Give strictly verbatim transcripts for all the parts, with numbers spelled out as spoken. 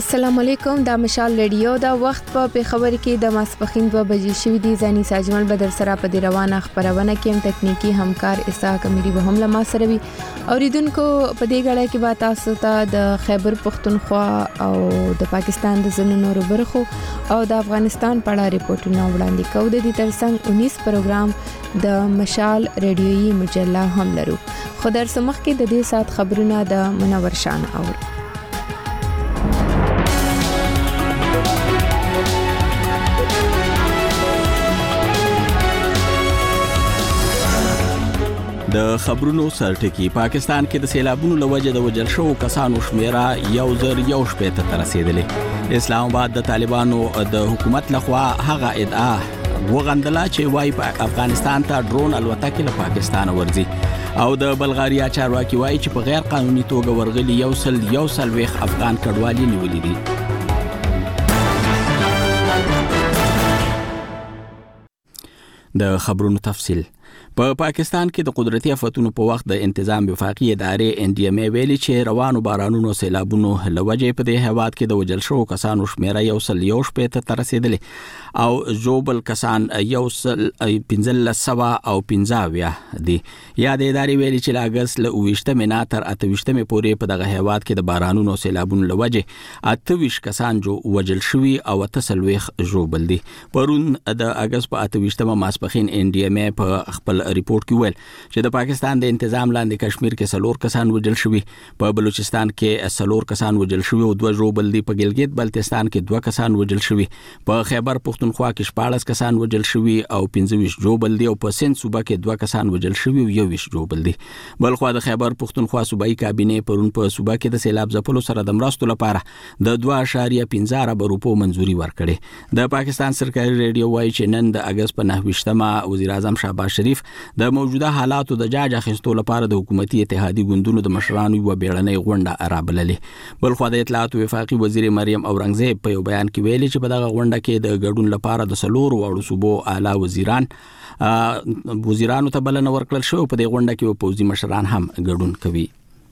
السلام علیکم. دا مشال ریډیو دا وخت په خبر کې د ماسپخین دوه بجې شوې دي. ځاني ساجمل بدر سره په دی روانه خبرونه کې هم تکنیکی همکار اسحاق امیری به هم لما سره وي. اوریدونکو په دې غړې کې به تاسو ته د خیبر پختونخوا او د پاکستان د ځینو نورو برخو او د افغانستان په اړه ریپورتونه وړاندې کوو. د دې ترڅنګ انیس پروګرام د مشال ریډیويي مجله هم لرو. خو در سمخ کې د دې سات خبرونه د منور شان اور د خبرونو سرټکی. پاکستان کې د سیلابونو لوجه د وجل شو کسانو شمیره یو زر یو شپېته ته رسیدلې. اسلام آباد د طالبانو د حکومت لخوا هغه ادعا وغندله چې وايي په افغانستان ته ډرون الوتکې له پاکستان ورځي او د بلغاریا چارواکي وايي چې په غیر قانوني توګه ورغلي یو سل یو سل ویخ افغان کډوالي نیولې دي. د خبرونو تفصیل. په پا پاکستان کې د قدرتي آفتونو په وخت د انتظام وفاقي ادارې ان ډي ام ای ویلي چې روانو بارانونو سیلابونو لوجې په دې هواد کې د وجل شو کسانو شمیره یو سل یو شپېته ته رسیدلې او جوبل کسان یو سل پنځه سوه او پنځه دي. یا د ادارې ویلي چې لاګس له اوویشتمې نه تر اتهویشتمې پورې په دغه هواد کې د بارانونو سیلابونو لوجې اتهویشت کسان جو وجل شوي او اته څلوېښت جوبل دي. پرون د اګست په اتهویشتمه ماسپښین ان ډي ام ای په خپل ریپورت کې ویل چې د پاکستان د انتظام لاندې کشمیر کې سلور کسان وجل شوي، په بلوچستان کې سلور کسان وجل شوي او دوه جوبل دي، په ګلګت بلتستان کې دوه کسان وجل شوي، په خیبر پختونخوا کې شپاړس کسان وجل شوي او پنځه ویشت جوبل دي او په سند صوبه کې دوه کسان وجل شوي او یو ویشت جوبل دي. بلخو د خیبر پختونخوا صوبایي کابینې پرون په صوبه کې د سیلاب ځپلو سره د مرستو لپاره د دوه اعشاریه پنځه ارب روپو منځوري ورکړې. د پاکستان سرکاري ریډیو وايي چې نن د اګست په نهه ویشتمه وزیر اعظم شهباز شریف د موجوده حالاتو د جاج اخیستو لپاره د حکومتي اتحادي ګوندونو د مشرانو یو بیړنۍ غونډه رابللې. بلخو د اطلاعات وفاقي وزیر مریم اورنګزیب په یو بیان کې ویلي چې په دغه غونډه کې د ګډون لپاره د سلور وړو صوبو اعلی وزیران وزیرانو ته بلنه ورکړل شو. په دې غونډه کې پوځي مشران هم ګډون کوي.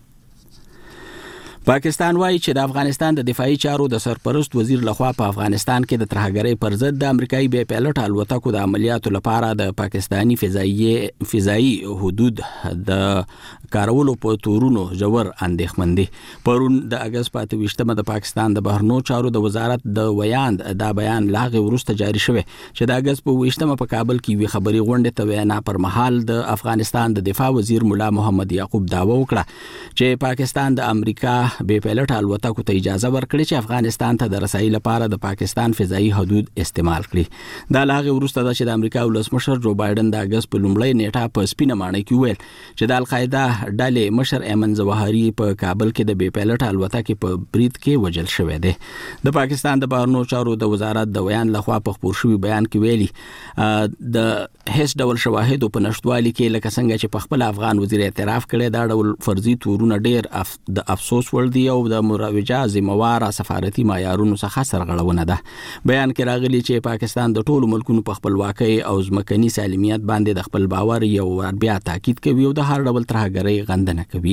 پاکستان وايي چې د افغانستان د دفاعي چارو د سرپرست وزیر لخوا په افغانستان کې د ترهګرۍ پر ضد د امریکایي بې پیلوټ الوتکو د عملیاتو لپاره د پاکستانی فضایي فضایي حدود د کارولو په تورونو جوړ اندېښمن دي. پرون د اګست په اته ویشتمه د پاکستان د بهرنیو چارو د وزارت د ویاند دا بیان لاغه ورسته جاری شوی چې د اګست په ویشتمه په کابل کې وی خبري غونډه ته وینا پر مهال د افغانستان د دفاع وزیر مولا محمد یعقوب داوا وکړه چې پاکستان د امریکا بې پیلوټ الوتکو ته اجازه ورکړي چې افغانستان ته د رسایي لپاره د پاکستان فضایي حدود استعمال کړي. دا لاغه ورسته د چې د امریکا ولسمشر جو بایدن د اګست په لومړۍ نیټه په سپینه ماڼۍ کې ویل چې د القاعده ډلې مشر ایمن زواهری په کابل کې د بې پیلوټ الوتکې په برید کې وجل شوی دی. د پاکستان د بهرنیو چارو د وزارت د ویان لخوا په خپور شوی بیان کې ویلي د هیڅ ډول شواهدو په نشټوالي کې لکه څنګه چې په خپل افغان وزیر اعتراف کړي دا ډول فرضي تورونه ډیر اف د افسوس ور دي او د مروجه ذمہوار سفارتي معیارونو څخه سرغړونه ده. بیان کې راغلي چې پاکستان د ټولو ملکونو په خپلواکۍ او ځمکني سالمیت باندې د خپل باور یو بیا تاکید کوي او د هر ډول ترهګرۍ غندنه کوي.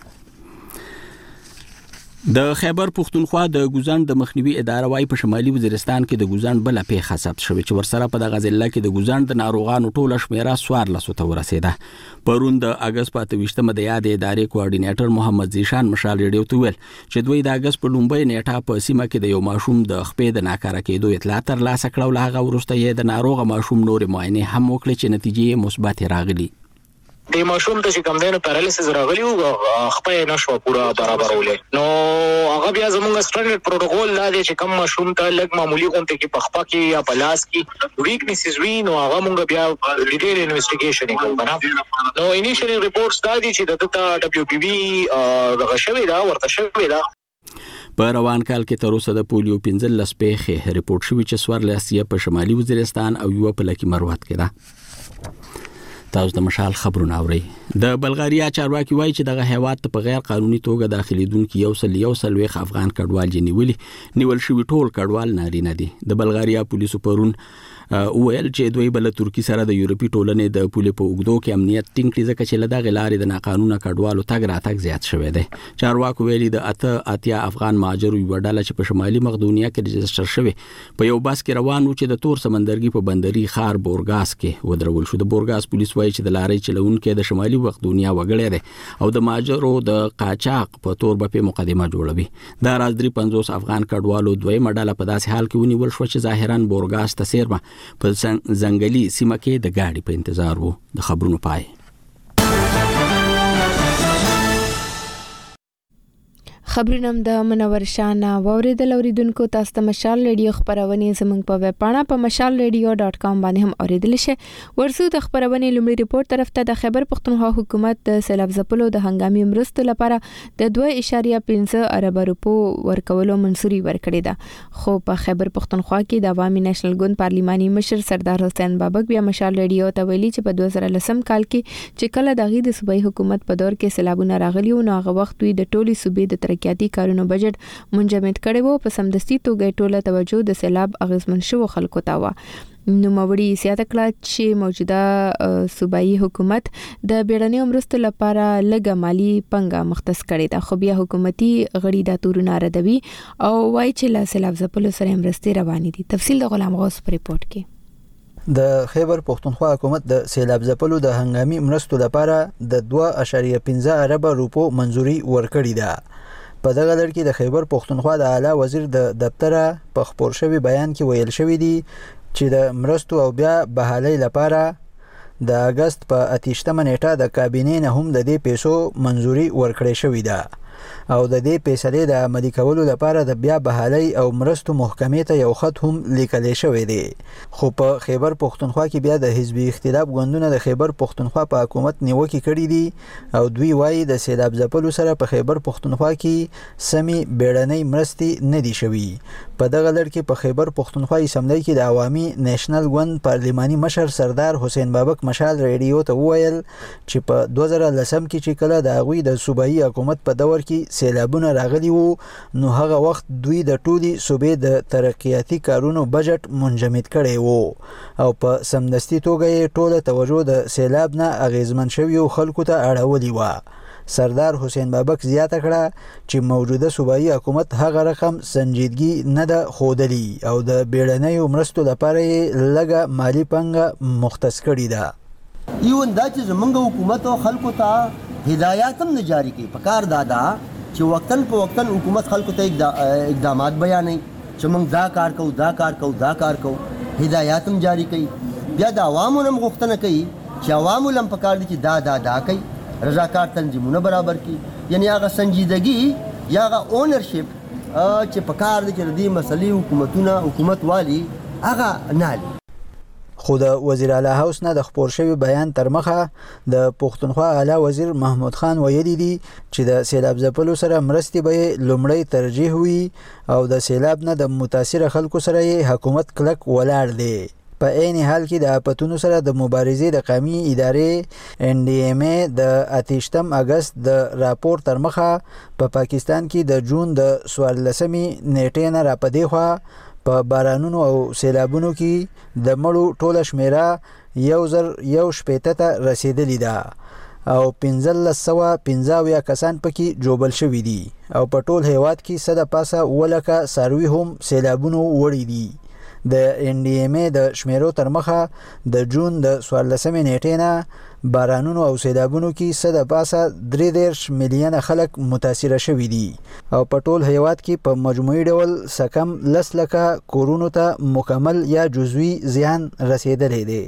د خیبر پختونخوا د ګوزند د مخنیوي اداره وايي په شمالي وزیرستان کې د ګوزند بل پیښه ثبت شوې چې ورسره په دغه ضلع کې د ګوزند د ناروغانو ټوله شمیره څوارلس ته ورسېده. پرون د اګست په اته ویشتمه د یادې ادارې کوارډینیټر محمد زیشان مشال ریډیو ته ویل چې دوی د اګست په لومړۍ نیټه په سیمه کې د یو ماشوم د خپې د ناکاره کېدو اطلاع ترلاسه کړه او هغه وروسته یې د ناروغه ماشوم نورې معاینې هم وکړې چې نتیجې مثبت راغلي. د ماشوم ته چې کوم دینو پیرالیسس راغلی او خپې نشو پورا برابرولې نو هغه بیا زموږ سټانډرډ پروتوکول دا دی چې کوم ماشوم ته لږ معمولی غونډه کې په خپه کې یا په لاس کې ویکنیسز وی نو هغه موږ بیا ډیټیل انویسټیګیشن کوو. نو انیشیل ریپورټس دا دي چې د ته دبليو پی وی دغه شوی دا ورته شوی دا. په روان کال کې تر اوسه د پولیو پنځلس پیښې ریپورت شوي چې څوارلس یې په شمالي وزیرستان او یو په لکي مروت کې ده. تاسو د مشال خبرونه اورئ. د بلغاریا چارواکي وایي چې دغه هیواد ته په غیر قانوني توګه داخليدونکو یو سل یو سل ویخ افغان کډوال جنیولي نیول شوی ټول کډوال نارینه دي. د بلغاریا پولیسو پرون ویل چې دوی بل ترکی سره د یورپی ټولنې د پولې په اوګدو کې امنیت ټینګ کړي ځکه چې لدغه لارې د ناقانونه کډوالو تګ راتګ زیات شوی دی. چارواکو ویلي د اته اتیا افغان مهاجرو یو ډله چې په شمالي مقدونیه کې رجستر شوی په یو باس کې روان و چې د تور سمندرګي په بندري ښار بورګاس کې ودرول شو. د بورګاس پولیس وایي چې د لارې چلونکو د شمالي مقدونیه وګړي دی او د مهاجرو د قاچاق په تور په مقدمه جوړوي. دا راز درې پنځوس افغان کډوالو دوی مډاله په داسې حال کې ونیول شو چې ظاهرا بورګاس ته سیرمه په ځنګلي سیمه کې د ګاډي په انتظار وو. د خبرونو پای. خبرونه د منور شانه ووریدل اوریدونکو. تاسو ته مشال ریډیو خبرونه زموږ په ویب پاڼه په مشال ریډیو ډاٹ کام باندې هم اوریدل شي. ورسو د خبرونه لومړی ریپورت طرف ته. د خیبر پختونخوا حکومت د سیلاب ځپلو د هنګامي مرستو لپاره د دوه اعشاریه پنځه ارب روپو ورکولو منځوري ورکړې ده. خو په خیبر پختونخوا کې د عوامي نېشنل ګوند پارلماني مشر سردار حسین بابک بیا مشال ریډیو ته ویلي چې په دوه زره لسم کال کې چې کله د غي د صوبایي حکومت په دور کې سیلابونه راغلي و نو هغه وخت دوی د ټولي صوبې د ترقیاتي کارونو بجټ منجمد کړي وو. په سمدستي توګه ټوله توجه د سیلاب اغیزمن شو خلکو ته و. نو موري سیاده کړه چې موجوده صوبایي حکومت د بیړنۍ مرستو لپاره لږه مالی پنګه مختص کړي ده. خو بیا حکومتي غړي د تورونه ردوي او وایي چې لا سیلاب ځپلو سره مرستې روانې دي. تفصیل د غلام غوث په ریپورت کې. د خیبر پختونخوا حکومت د سیلاب ځپلو د هنګامي مرستو لپاره د دوه اعشاریه پنځه ارب روپو منځوري ورکړې ده. په دغه لړ کې د خیبر پختونخوا د اعلی وزیر د دفتر په خبر شوی بیان کې ویل شوی دی چې د مرستو او بیا بحالۍ لپاره د اگست په اتیشتمه نیټه د کابینې نه هم د دې پیسو منځوري ورکړې شوې ده او د دې پیسې د عملي کولو لپاره د بیا بحالۍ او مرستو محکمې ته یو خط هم لیکل شوی دی. خو په خیبر پختونخوا کې بیا د حزبي اختلاف ګوندونه د خیبر پختونخوا په حکومت نیوکه کړې دي او دوی وایي د سیلاب ځپلو سره په خیبر پختونخوا کې سمي بیړنۍ مرستې نه دي شوي. په دغه لړ کې په خیبر پختونخوا اسمبلی کې د عوامي نېشنل ګوند پارلماني مشر سردار حسین بابک مشال ریډیو ته وویل چې په دوه زره لسم کې چې کله د هغوی د صوبایي حکومت په دور کې سیلابونه راغلي وو نو هغه وخت دوی د ټولي صوبې د ترقیاتي کارونو بجټ منجمد کړي وو او په سمدستي توګه یې ټوله توجه د سیلاب نه اغیزمن شویو خلکو ته اړولې وه. سردار حسین بابک زیاته کړه چې موجوده صوبایي حکومت هغه رقم سنجیدګي نه ده ښودلي او د بیړنیو مرستو لپاره یې لږه مالی پنګه مختص کړې ده. ایون دا چې زمونږ حکومت او خلکو ته هدایات هم نه جاری کوي. په کار دادا چې وقتاً په وقتاً حکومت خلکو ته اقدامات بیانوي چې موږ دا کار کوو دا کار کوو دا کار کوو. هدایات هم جاری کوي. بیا د عوامو هم غوښتنه کوي چې عوامو هم په کار دي چې دا دا دا کوي. رضاکار تنظیمونه برابر کی یعنی هغه سنجیدګي یا هغه اونرشپ چې په کار دي چې د مسلې حکومتونه حکومت والی هغه نالي. خو د وزیر اعلی هاوس نه د خبر شوی بیان تر مخه د پښتونخوا اعلی وزیر محمود خان ویلي دي چې د سیلاب ځپلو سره مرستې به لومړی ترجیح وي او د سیلاب نه د متاثر خلکو سره حکومت کلک ولاړ دی. په عین حال کې د اپتونو سره د مبارزې د قومي ادارې ان ډي ام ای د اتیشتم اگست د راپور تر مخه په پاکستان کې د جون د څوارلسمې نیټې نه راپدې خوا په بارانونو او سیلابونو کې د مړو ټوله شمیره یو زر یو شپېته ته رسیدلې ده او پنځلس سوه پنځه اویا کسان پکې جوبل شوي دي او په ټول هیواد کې څه د پاسه اوولکه څاروي هم سیلابونو وړي دي. د ان ډي ام ای د شمیرو تر مخه د جون د څوارلسمې نیټې نه بارانونو او سیلابونو کې څه د پاسه درې دېرش میلیونه خلک متاثره شوي دي او په ټول هیواد کې په مجموعي ډول څه کم لس لکه کورونو ته مکمل یا جزوي زیان رسیدلی دی.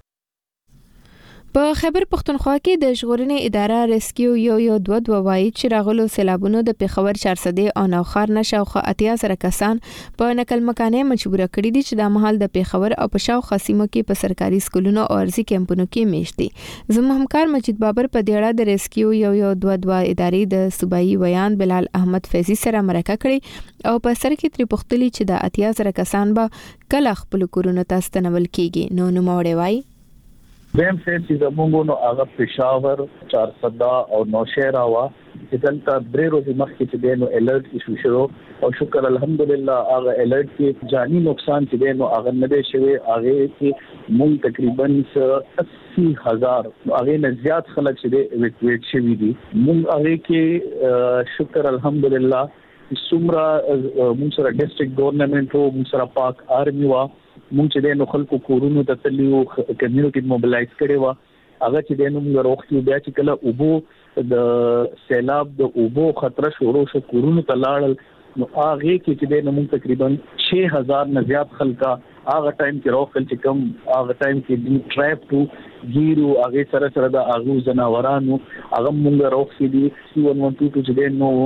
په خیبر پختونخوا کې د ژغورنې اداره ریسکیو یو یو دوه دوه وایي چې راغلو سیلابونو د پیښور چارسدې او نوخار نه شاوخوا اتیا سره کسان په نقل مکانې مجبوره کړي دي چې د مهال د پیښور او په شاوخوا سیمو کې په سرکاري سکولونو او ارزي کیمپونو کې میشت دي. زموږ همکار مجید بابر په دې اړه د ریسکیو یو یو دوه دوه ادارې د صوبایي ویان بلال احمد فیضی سره مرکه کړې او په سر کې تری پختلی چې د اتیا سره کسان به کله خپل کورونو ته ستنول کیږي. نو نوموړی وایي دیم فیز چې زمونږ نو هغه پېښور چارسده او نوشهره وا چې دلته درې ورځې مخکې چې دی نو الرټ ایشو شو او شکر الحمدلله هغه الرټ کې جانی نقصان چې دی نو هغه نه دی شوی. هغه کې مونږ تقریبا اسی هزار هغه نه زیات خلک چې دی ایویکویټ شوي دي. مونږ هغه کې شکر الحمدلله څومره مونږ سره ډیسټریکټ ګورنمنت او مونږ سره پاک آرمي وا مونږ چې د نو خلکو کورونو ته تللیو کمیونټي موبلایز کړي وا هغه چې د نو موږ روختي بیا چې کله اوبو د سیلاب د اوبو خطر شروع شو کورونو ته لاړل نو هغه کې چې د نو موږ تقریبا شش هزار نه زیات خلکا هغه ټایم کې روخل چې کم هغه ټایم کې د ټریپ ټو ګیرو هغه سره سره د هغه جناورانو هغه موږ روختي دي سی ون ون ټو چې د نو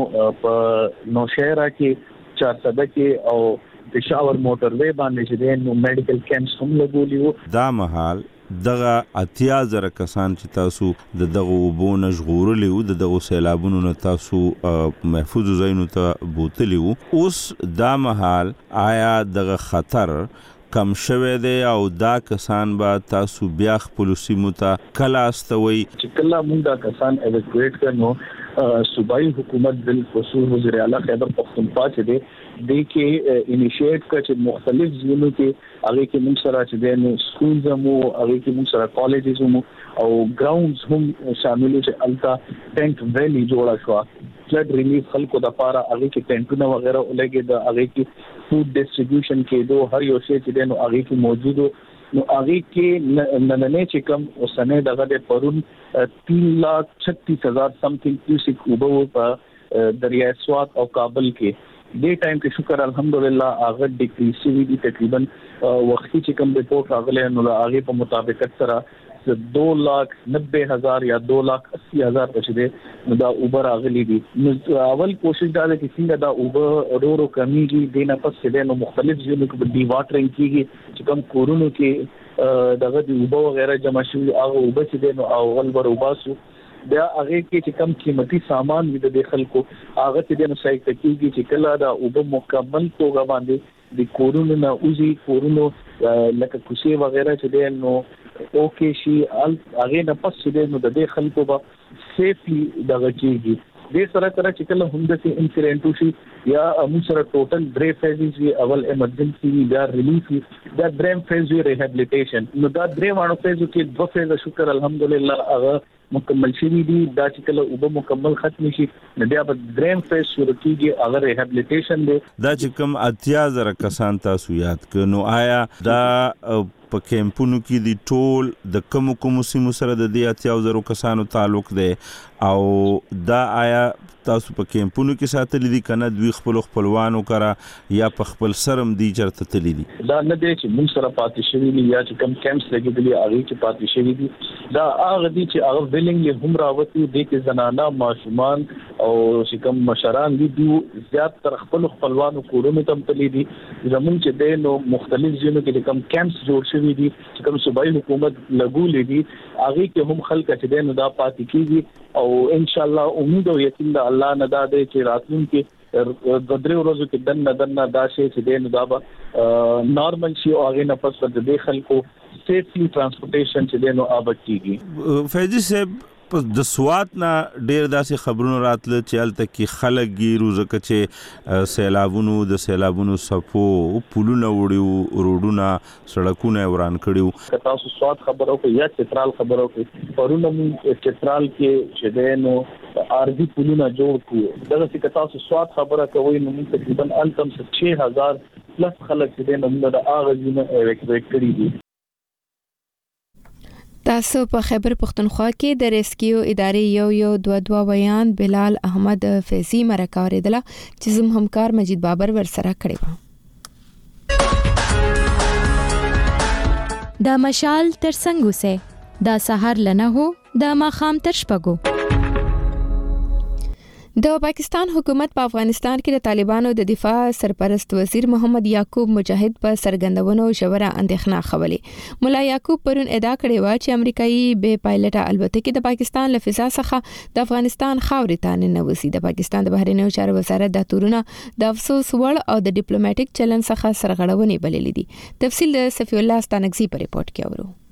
په نوشهره کې چارسده کې او پېښور موټروي باندې چې د نو میډیکل کیمپس هم لګولیو. دا مهال دغه اتیا زره کسان چې تاسو د دغه وبونه ژغورلی وو د دغه سیلابونو نه تاسو محفوظ ځایونو ته بوتلی وو اوس دا مهال آیا دغه خطر کم شوه دی او دا کسان به تاسو بیا خپل سیمو ته کله استوي چې کله موږ دا کسان ایویکویټ کړو صوبایي حکومت بالخصوص وزیر اعلی خیبر پختونخوا چې دی د کې انیشیټ کړ چې مختلف ځایونو کې هغه کې موږ سره چې د نو سکولز مو هغه کې موږ سره کالجز مو او ګراوندز هم شامل چې التا ټینک ویلی جوړا شو فلډ ریلیف خلکو د پاره هغه کې ټینټونه وغیرہ ولګي د هغه کې فود ډسټریبیوشن کې دوه هر یو شی چې د نو هغه کې موجودو نو هغه کې نننې چې کوم اوسنه دغه د پرون تین لاکھ چھتیس هزار سمثینګ کیوسیک اوبو په دریای سوات او کابل کې دې ټایم کې شکر الحمدلله هغه ډیکریز شوی دی تقریبا وختي چې کوم ریپورت راغلی نو هغه په مطابقت سره دو لاکھ نبے ہزار یا دو لاکھ اسی ہزار بچے دا اوبر آغلی دی. اول کوشش دا ہے کہ څنګه دا اوبر رو رو کمیږي دینه پس چې نو مختلف ځینو کې ډی واټرینګ کیږي چې کوم کورونو کې دغه دی اوبر وغیرہ جمع شوی هغه اوبر چې نو اول بر وباسو بیا هغه کې چې کم قیمتي سامان وي د خلکو هغه چې نو صحیح کیږي چې کله دا اوبر مکمل توګه باندې د کورونو نه اوزي کورونو لکه کوسي وغیرہ چې نو اوکے شي هغه نه پس چې نو د دې خلکو به سیفلی دغه کیږي د سره سره چې کله هم د انسیډنټ شي یا موږ سره ټوټل درې فیزز وی اول ایمرجنسي یا ریلیف دا دریم فیز وی ریهابلیټیشن نو دا درې وانو فیز کې دوه فیز شکر الحمدلله هغه مکمل شوی دی دا چې کله اوبه مکمل ختم شي نو بیا به دریم فیز شروع کیږي هغه ریهابلیټیشن دی. دا چې کوم اتیا زره کسان تاسو یاد کړو آیا دا په کیمپونو کې دی ټول د کوم کوم سیمو سره د دې اتیا زره کسانو تعلق دی او دا آیا تاسو په کیمپونو کې ساتلې دي کنه دوی خپل خپلوانو کرا یا په خپل سرم دی چرته تللی دي؟ دا نه دی چې موږ سره پاتې شوی دي یا چې کوم کیمپس لګیدلي هغه کې پاتې شوی دي دا هغه دي چې هغه ویلینګلی هم راوتی دي کې زنانه ماشومان او چې کوم مشران دي دوی زیات تر خپل خپلوانو کورونو ته تللی دي زموږ چې د نو مختلف ځینو کې کوم کیمپس جوړ شوی دي چې کوم صوبایي حکومت لګولې دي هغه کې هم خلک چې د نو دا پاتې کیږي او ان شاء الله امید او یقین د الله نه دا دی چې راتلونکي د درې ورځو کې دنه دنه دا شي چې د نو دا به نارمل شي او هغه نه پس د خلکو سیفلی ترانسپورټیشن چې د نو آباد کیږي. فیضی صاحب د سوات نه ډیر داسې خبرونه راتله چې هلته کې خلک ګیرو ځکه چې سیلابونو د سیلابونو څپو پلونه وړي روډونه سړکونه وران کړي. تاسو سوات خبرو کې یا چترال خبرو کې پرونه موږ چترال کې چې د نو ارضي پلونه جوړ کړو دغه چې تاسو سوات خبره کوي نو موږ تقریبا الکم شش هزار پلس خلک چې د نو د اغازونه ایویکویټ کړي دي. تاسو په خیبر پختونخوا کې د ریسکیو ادارې یو یو دو دو ویان بلال احمد فیضی مرکه اوریدله چې زم همکار مجید بابر ورسره کړی و. دا مشال تر څنګه سه دا سحر لنه هو دا ماخام تر شپګو. د پاکستان حکومت په افغانستان کې د طالبانو د دفاع سرپرست وزیر محمد یعقوب مجاهد په سرګندونو شوره اندېښنه خولې. مولا یعقوب پرون ادعا کړې و چې امریکایي بې پایلټه الوتکې د پاکستان له فضا څخه د افغانستان خاورې ته ننوځي. د پاکستان د بهرنیو چارو وزارت د تورونه د افسوس وړ او د ډیپلوماټیک چلن څخه سرغړونې بللې دي. تفصیل د صفی الله ستانکزی په ریپورت کې اورو.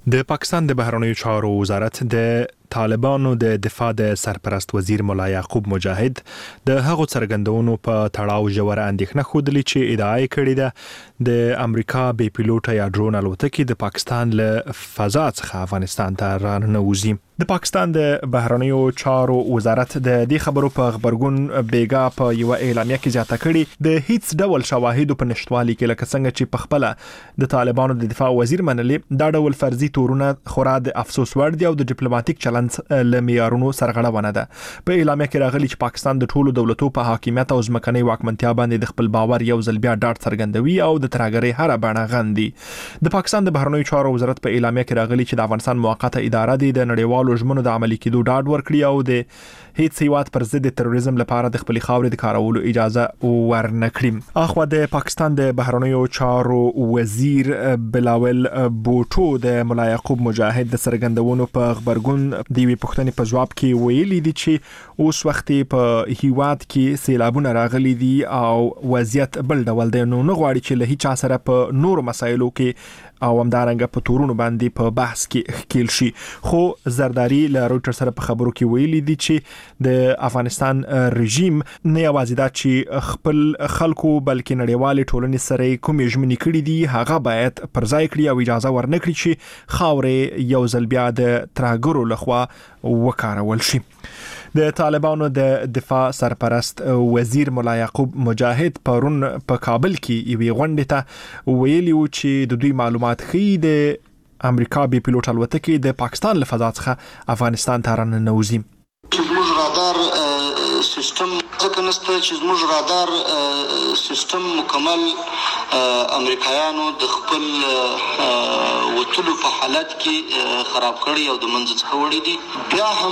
د پاکستان د بهرنیو چارو وزارت د طالبانو د دفاع د سرپرست وزیر مولا یعقوب مجاهد د هغو څرګندونو په تړاو ژوره اندېښنه ښودلې چې ادعا کړې ده د امریکا بې پیلوټه یا ډرون الوتکې د پاکستان له فضا څخه افغانستان ته راننوځي. د پاکستان د بهرنیو چارو وزارت د دې خبرو په خبرګون بیګا په یو اعلامیه کې زیاته کړې د هیڅ ډول شواهدو په نشټوالي کې لکه څنګه چې په خپل د طالبانو د دفاع وزیر منلې دا ډول فرضي تورونه خورا د افسوس وړ دي او د ډیپلوماټیک چلند له معیارونو سرغړونه ده. په اعلامیه کې راغلي چې پاکستان د ټولو دولتو په حاکمیت او ځمکنۍ واکمنتیا باندې د خپل باور یو ځل بیا ډاډ څرګندوي او د ترهګرۍ هره بڼه غندي. د پاکستان د بهرنیو چارو وزارت په اعلامیه کې راغلي چې د افغانستان موقته اداره د نړیوالو ژمنو د عملي کېدو ډاډ ورکړي او د هیڅ هیواد پر ضد تروریزم لپاره د خپل خاورې د کارولو اجازه ورنکړي. اخو د پاکستان د بهرنیو چارو وزیر بلاول بوټو د مولا یعقوب مجاهد د سرګندونو په خبرګون د وی پښتنې په جواب کې ویلي دي چې اوس وخت په هیواد کې سیلابونه راغلي دي او وضعیت بل ډول دی، نو نه غواړي چې له هیڅ سره په نور مسایلو کې او همدارنګه په تورونو باندې په بحث کې ښکیل شي. خو زرداری له رويټر سره په خبرو کې ویلي دي چې د افغانستان رژیم نه یوازې دا چې خپل خلکو بلکې نړیوال ټولنې سره کومې ژمنې کړې دي هغه باید پر ځای کړي او اجازه ورنکړي چې خاورې یو ځل بیا د ترهګرو لخوا وکارول شي. د طالبانو د دفاع سرپرست وزیر مولا یعقوب مجاهد پرون په کابل کې یوې غونډې ته ویلي و چې د دوی معلومات ښیي د امریکا بې پیلوټ الوتکې د پاکستان له فضا څخه افغانستان ته راننوځي. زموږ رادار سیستم ځکه نشته چې زموږ رادار سیستم مکمل امریکایانو د خپل وټلو په حالت کې خراب کړی او د منځ څخه وړي دي. بیا هم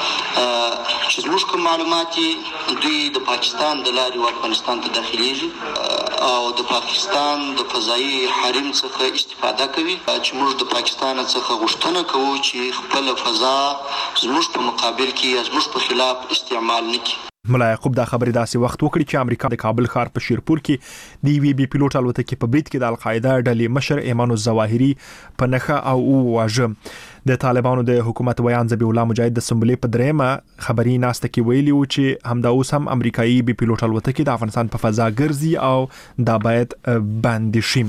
چې زموږ کوم معلومات دوی د پاکستان د لارې افغانستان ته داخليږي او د پاکستان د فضایي حریم څخه استفاده کوي چې موږ د پاکستان څخه غوښتنه کوو چې خپل فضا زموږ په مقابل کې زموږ په خلاف استعمال نکړي. مولا یعقوب دا خبرې داسې وخت وکړي چې امریکا د کابل ښار په شیرپور کې د یوې بې پیلوټ الوتکې په برید کې د القاعده ډلې مشر ایمان الظواهري په نښه او وواژه. د طالبانو د حکومت ویان ذبیح الله مجاهد د سمبولې په درېمه خبري ناسته کې ویلي و چې همدا اوس هم امریکایي بې پیلوټ الوتکې د افغانستان په فضا ګرځي او دا باید بند شي.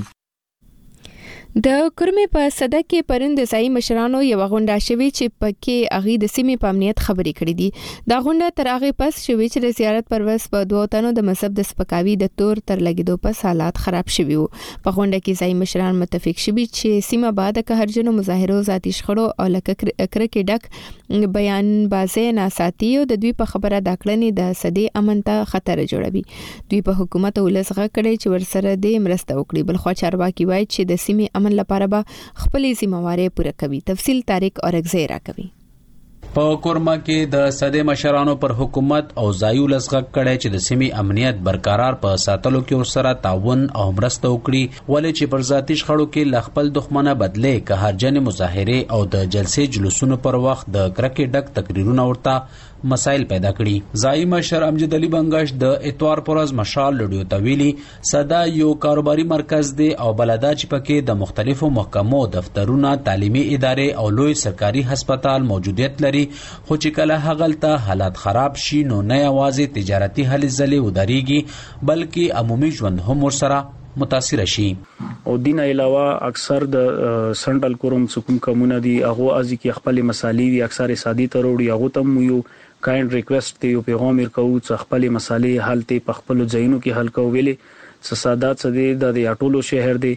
د کورمې په صده کې پرون د ځایي مشرانو یو غونډه شوې چې پکې اغي د سیمې په امنیت خبرې کړې دي. دا غونډه تر هغه پس شوې چې د زیارت پروس په دوه تنو د مذهب د سپکاوي د تور تر لګیدو پس حالات خراب شوي وو. په غونډه کې ځایي مشران متفق شوي چې سیمه بعد که هرجنو مظاهرو ذاتي شخړو او لکه کرکې ډک بیان بازي ناساتي او د دوی په خبره د کړنې د صدې امن ته خطر جوړوي. دوی په حکومت ولسغه کړي چې ورسره د مرسته وکړي. بل خو چارواکي وایي چې د سیمې امن لپاره به خپلې ذمہواری پوره کوي. تفصیل طارق اورغزی را کوي. په کورما کې د صدې مشرانو پر حکومت او ځایو لسغه کړي چې د سیمې امنیت برقرار په ساتلو کې ورسره تعاون او مرسته وکړي، ولې چې پر ذاتي شخړو کې ل خپل دښمنه بدلې که هرجن مظاهره او د جلسې جلوسونو پر وخت د کرکې ډک تقریرونه ورته مسائل پیدا کړي. ځایي مشر امجد علي بنگش د اتوار پرز مشال لډیو تویلی صدا یو کاروباري مرکز دی او بلدا چې پکې د مختلفو محکمو دفترونه، تعلیمي ادارې او لوی سرکاري هسپتال موجودیت لري، خو چې کله هغلته حالات خراب شي نو نه یوازې تجارتي هلې ځلې ودرېږي بلکې عمومي ژوند هم ورسره متاثر شي. او دین علاوه اکثر د سنټرل کوروم څخه کومونه دي هغه ازي کې خپل مسالې وي اکثر سادي تروړي هغه تم یو کایند ریکوست ته یو پیغام ورکو چې خپل مسالې حل ته په خپل ځایونو کې حل کوولې سسادات څه د یاټولو شهر دی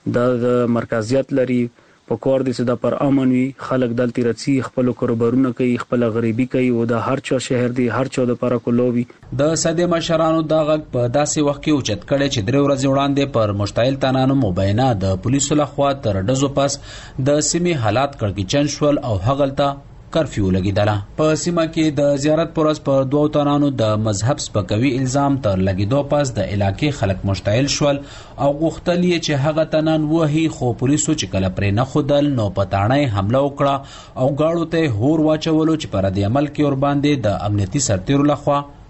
د مرکزیت لري په کور دي چې د پر امن وي خلک دلته رچی خپل کاروبارونه کوي خپل غریبي کوي او د هر چا شهر دی هر چا د پر کولوي. د صدې مشرانو دغه په داسې وخت کې اوچت کړي چې درې ورځې وړاندې پر مشتعل تنانو مبینه د پولیسو لخوا تر ډزو پس د سیمې حالات کړکېچن شول او هغلته کرفیو لګیدله. په سیمه کې د زیارت پرز پر دوه تنانو د مذهب سپکوي الزام تر لګیدو پس د علاقې خلک مشتعل شول او غوښتل یې چې هغه تنان وهي، خو پولیسو چې کله پرې نه خودل نو په تاڼه حمله وکړه او گاړو ته هور واچولو چې پر دې عمل کې ور باندې د امنیتي سرتیرو لخوا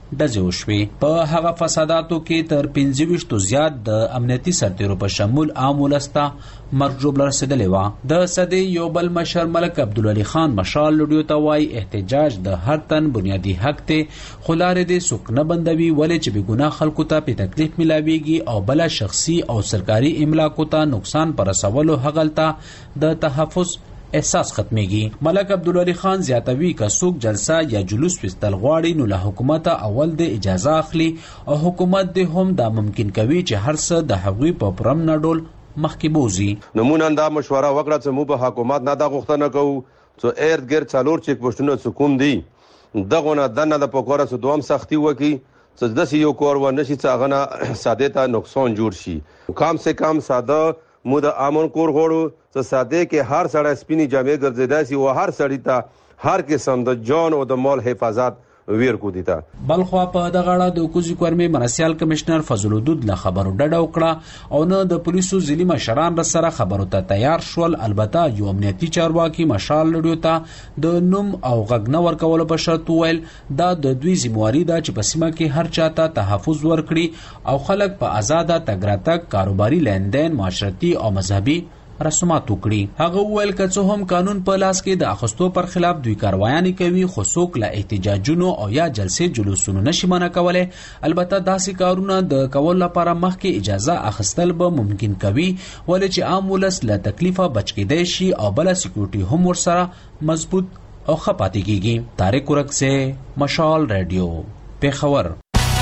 ډزې وشوې. په هغه فساداتو کې تر پنځه ویشتو زیات د امنیتي سرتیرو په شمول عام ولس ته مرګ ژوبله رسېدلې وه. د سدې یو بل مشر ملک عبدالولي خان مشال لوډیو ته وایي احتجاج د هر تن بنیادي حق دی، خو لارې دې څوک نه بندوي ولې چې بېګناه خلکو ته پې تکلیف میلاویږي او بله شخصي او سرکاري املاکو ته نقصان په رسولو هغلته د تحفظ احساس ختمیږي. ملک عبدالولي خان زیاتوي که څوک جلسه یا جلوس ویستل غواړي نو له حکومته اول د اجازه اخلي او حکومت دې هم دا ممکن کوي چې هر څه د هغوی په پرم نه ډول مخکې بوزي. نو مونږ دا مشوره وکړه چې موږ په حکومت نه دا غوښتنه کوو چې ارد ګرد څلور چیک پوسټونه چې کوم دي دغه نه دنه د پکوره چې دوام سختي وکړي چې داسې یو کور ونه شي چې هغه نه ساده ته نقصان جوړ شي. کم سے کم ساده مو د امن کور غوړو چې ساده کې هر سړی سپینې جامې ګرځېدای شي او هر سړی ته هر قسم د جان او د مال حفاظت ویر کو دیتا. بلخوا په دغه اړه د کوزي کورمي مرسیال کمشنر فضل الدود له خبرو ډډه وکړه او نه د پولیسو ځلي مشران سره خبرو ته تیار شول. البته یو امنیتي چارواکي مشال لډیو ته د نوم او غږ نه ورکولو په شرط وویل دا د دوی ذمہواري ده چې په سیمه کې هر چاته تحفظ ورکړي او خلک په آزاده تګ راتګ، کاروباري لیندین، معاشرتي او مذهبي رسومات وکړي. هغه وویل که څه هم قانون په لاس کې د اخستو پر خلاف دوی کاروایانې کوي خو څوک له احتجاجونو او یا جلسې جلوسونو نشي منع کولی. البته داسې کارونه د کولو لپاره مخکې اجازه اخیستل به ممکن کوي ولې چې عام ولس له تکلیفه بچ کېدی شي او بله سکیورټي هم ورسره مضبوط او ښه پاتې کېږي. طارق ورکسې، مشال ریډیو، پیښور.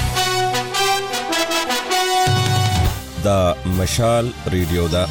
دا مشال ریډیو ده.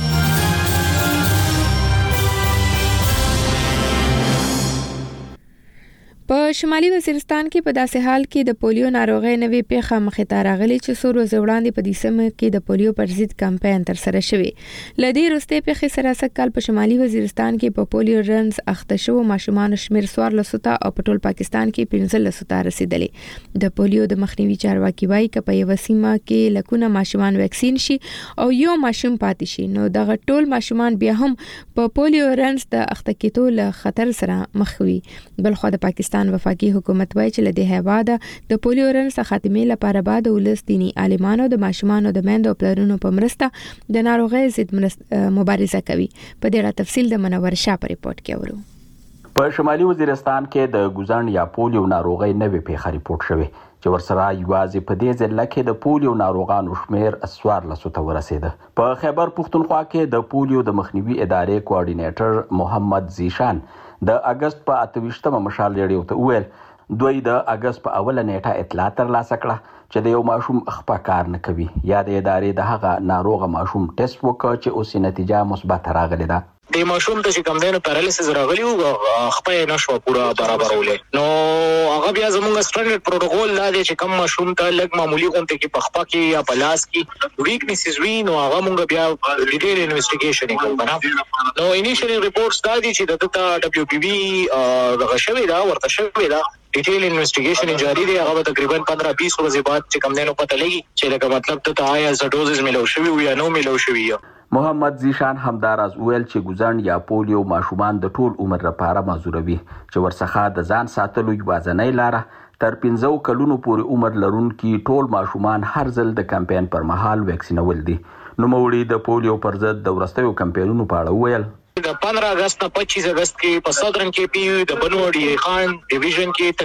په شمالي وزیرستان کې په داسې حال کې د پولیو ناروغۍ نوې پیښه مخې ته راغلې چې څو ورځې وړاندې په دې سیمه کې د پولیو پر ضد کمپاین ترسره شوی. له دې وروستۍ پیښې سره سږ کال په شمالي وزیرستان کې په پولیو رنز اخته شوو ماشومانو شمېر څوارلسو ته او په ټول پاکستان کې پنځلسو ته رسېدلی. د پولیو د مخنیوي چارواکي وایي که په یوه سیمه کې لکونه ماشومان واکسین شي او یو ماشوم پاتې شي نو دغه ټول ماشومان بیا هم په پولیو رنز د اخته کېدو له خطر سره مخ وي. بلخوا د پاکستان وفاقي حکومت وایي چې له دې هیواده د پولیو رنز خاتمې لپاره به د ولس دیني عالمانو د ماشومانو د میندو او پلرونو په مرسته د ناروغۍ ضد مبارزه کوي. په دې اړه تفصیل د منور شاه په ریپورت کې اورو. په شمالي وزیرستان کې د ګوزن یا پولیو ناروغۍ نوې پیښه ریپورت شوې چې ورسره یوازې په دې ځل کې د پولیو ناروغانو شمیر څوارلسو ته ورسېده. په خیبر پښتونخوا کې د پولیو د مخنیوي ادارې کوارډینیټر محمد زیشان د اگست په اته ویشتمه مشال ریډیو ته وویل دوی د اگست په اوله نیټه اطلاع ترلاسه کړه چې د یو ماشوم خپه کار نه کوي یا د ادارې د هغه ناروغه ماشوم ټیسټ وکړ چې اوس نتیجه مثبت راغلی ده. د ماشوم ته چې کوم دینو پیرالیسس راغلی او خپه نشو پورا برابرولې نو هغه بیا زموږ سټانډرډ پروتوکول دا دی چې کوم ماشوم ته لږ معمولی غونډه کې په خپه کې یا په لاس کې ویکنیسز وي نو هغه موږ بیا ډیټیل انویسټیګیشن کوو. نو انیشلی ریپورټس دا دي چې د ته دبليو پی وی دغه شوی دا ورته شوی دا ډیټیل انویسټیګیشن جاری دی. هغه تقریبا پندرہ بیس ورځې بعد چې کوم دینو پته لګي چې لکه مطلب ته آیا زډوزز ملو شوی یا نو ملو شوی. محمد زیشان همداراز ویل چې ګوزن یا پولیو ماشومان د ټول عمر لپاره معذوروي چې ورڅخه د ځان ساتلو یوازینۍ لاره تر پنځو کلونو پورې عمر لرونکي ټول ماشومان هر ځل د کمپاین پر مهال ویکسینول دي. نوموړي د پولیو پر ضد د وروستیو کمپاینونو په اړه وویل د پندرہ اگست نه پچیس اگست کې په صدرن کې پی د بنوړي خان ډیویژن کې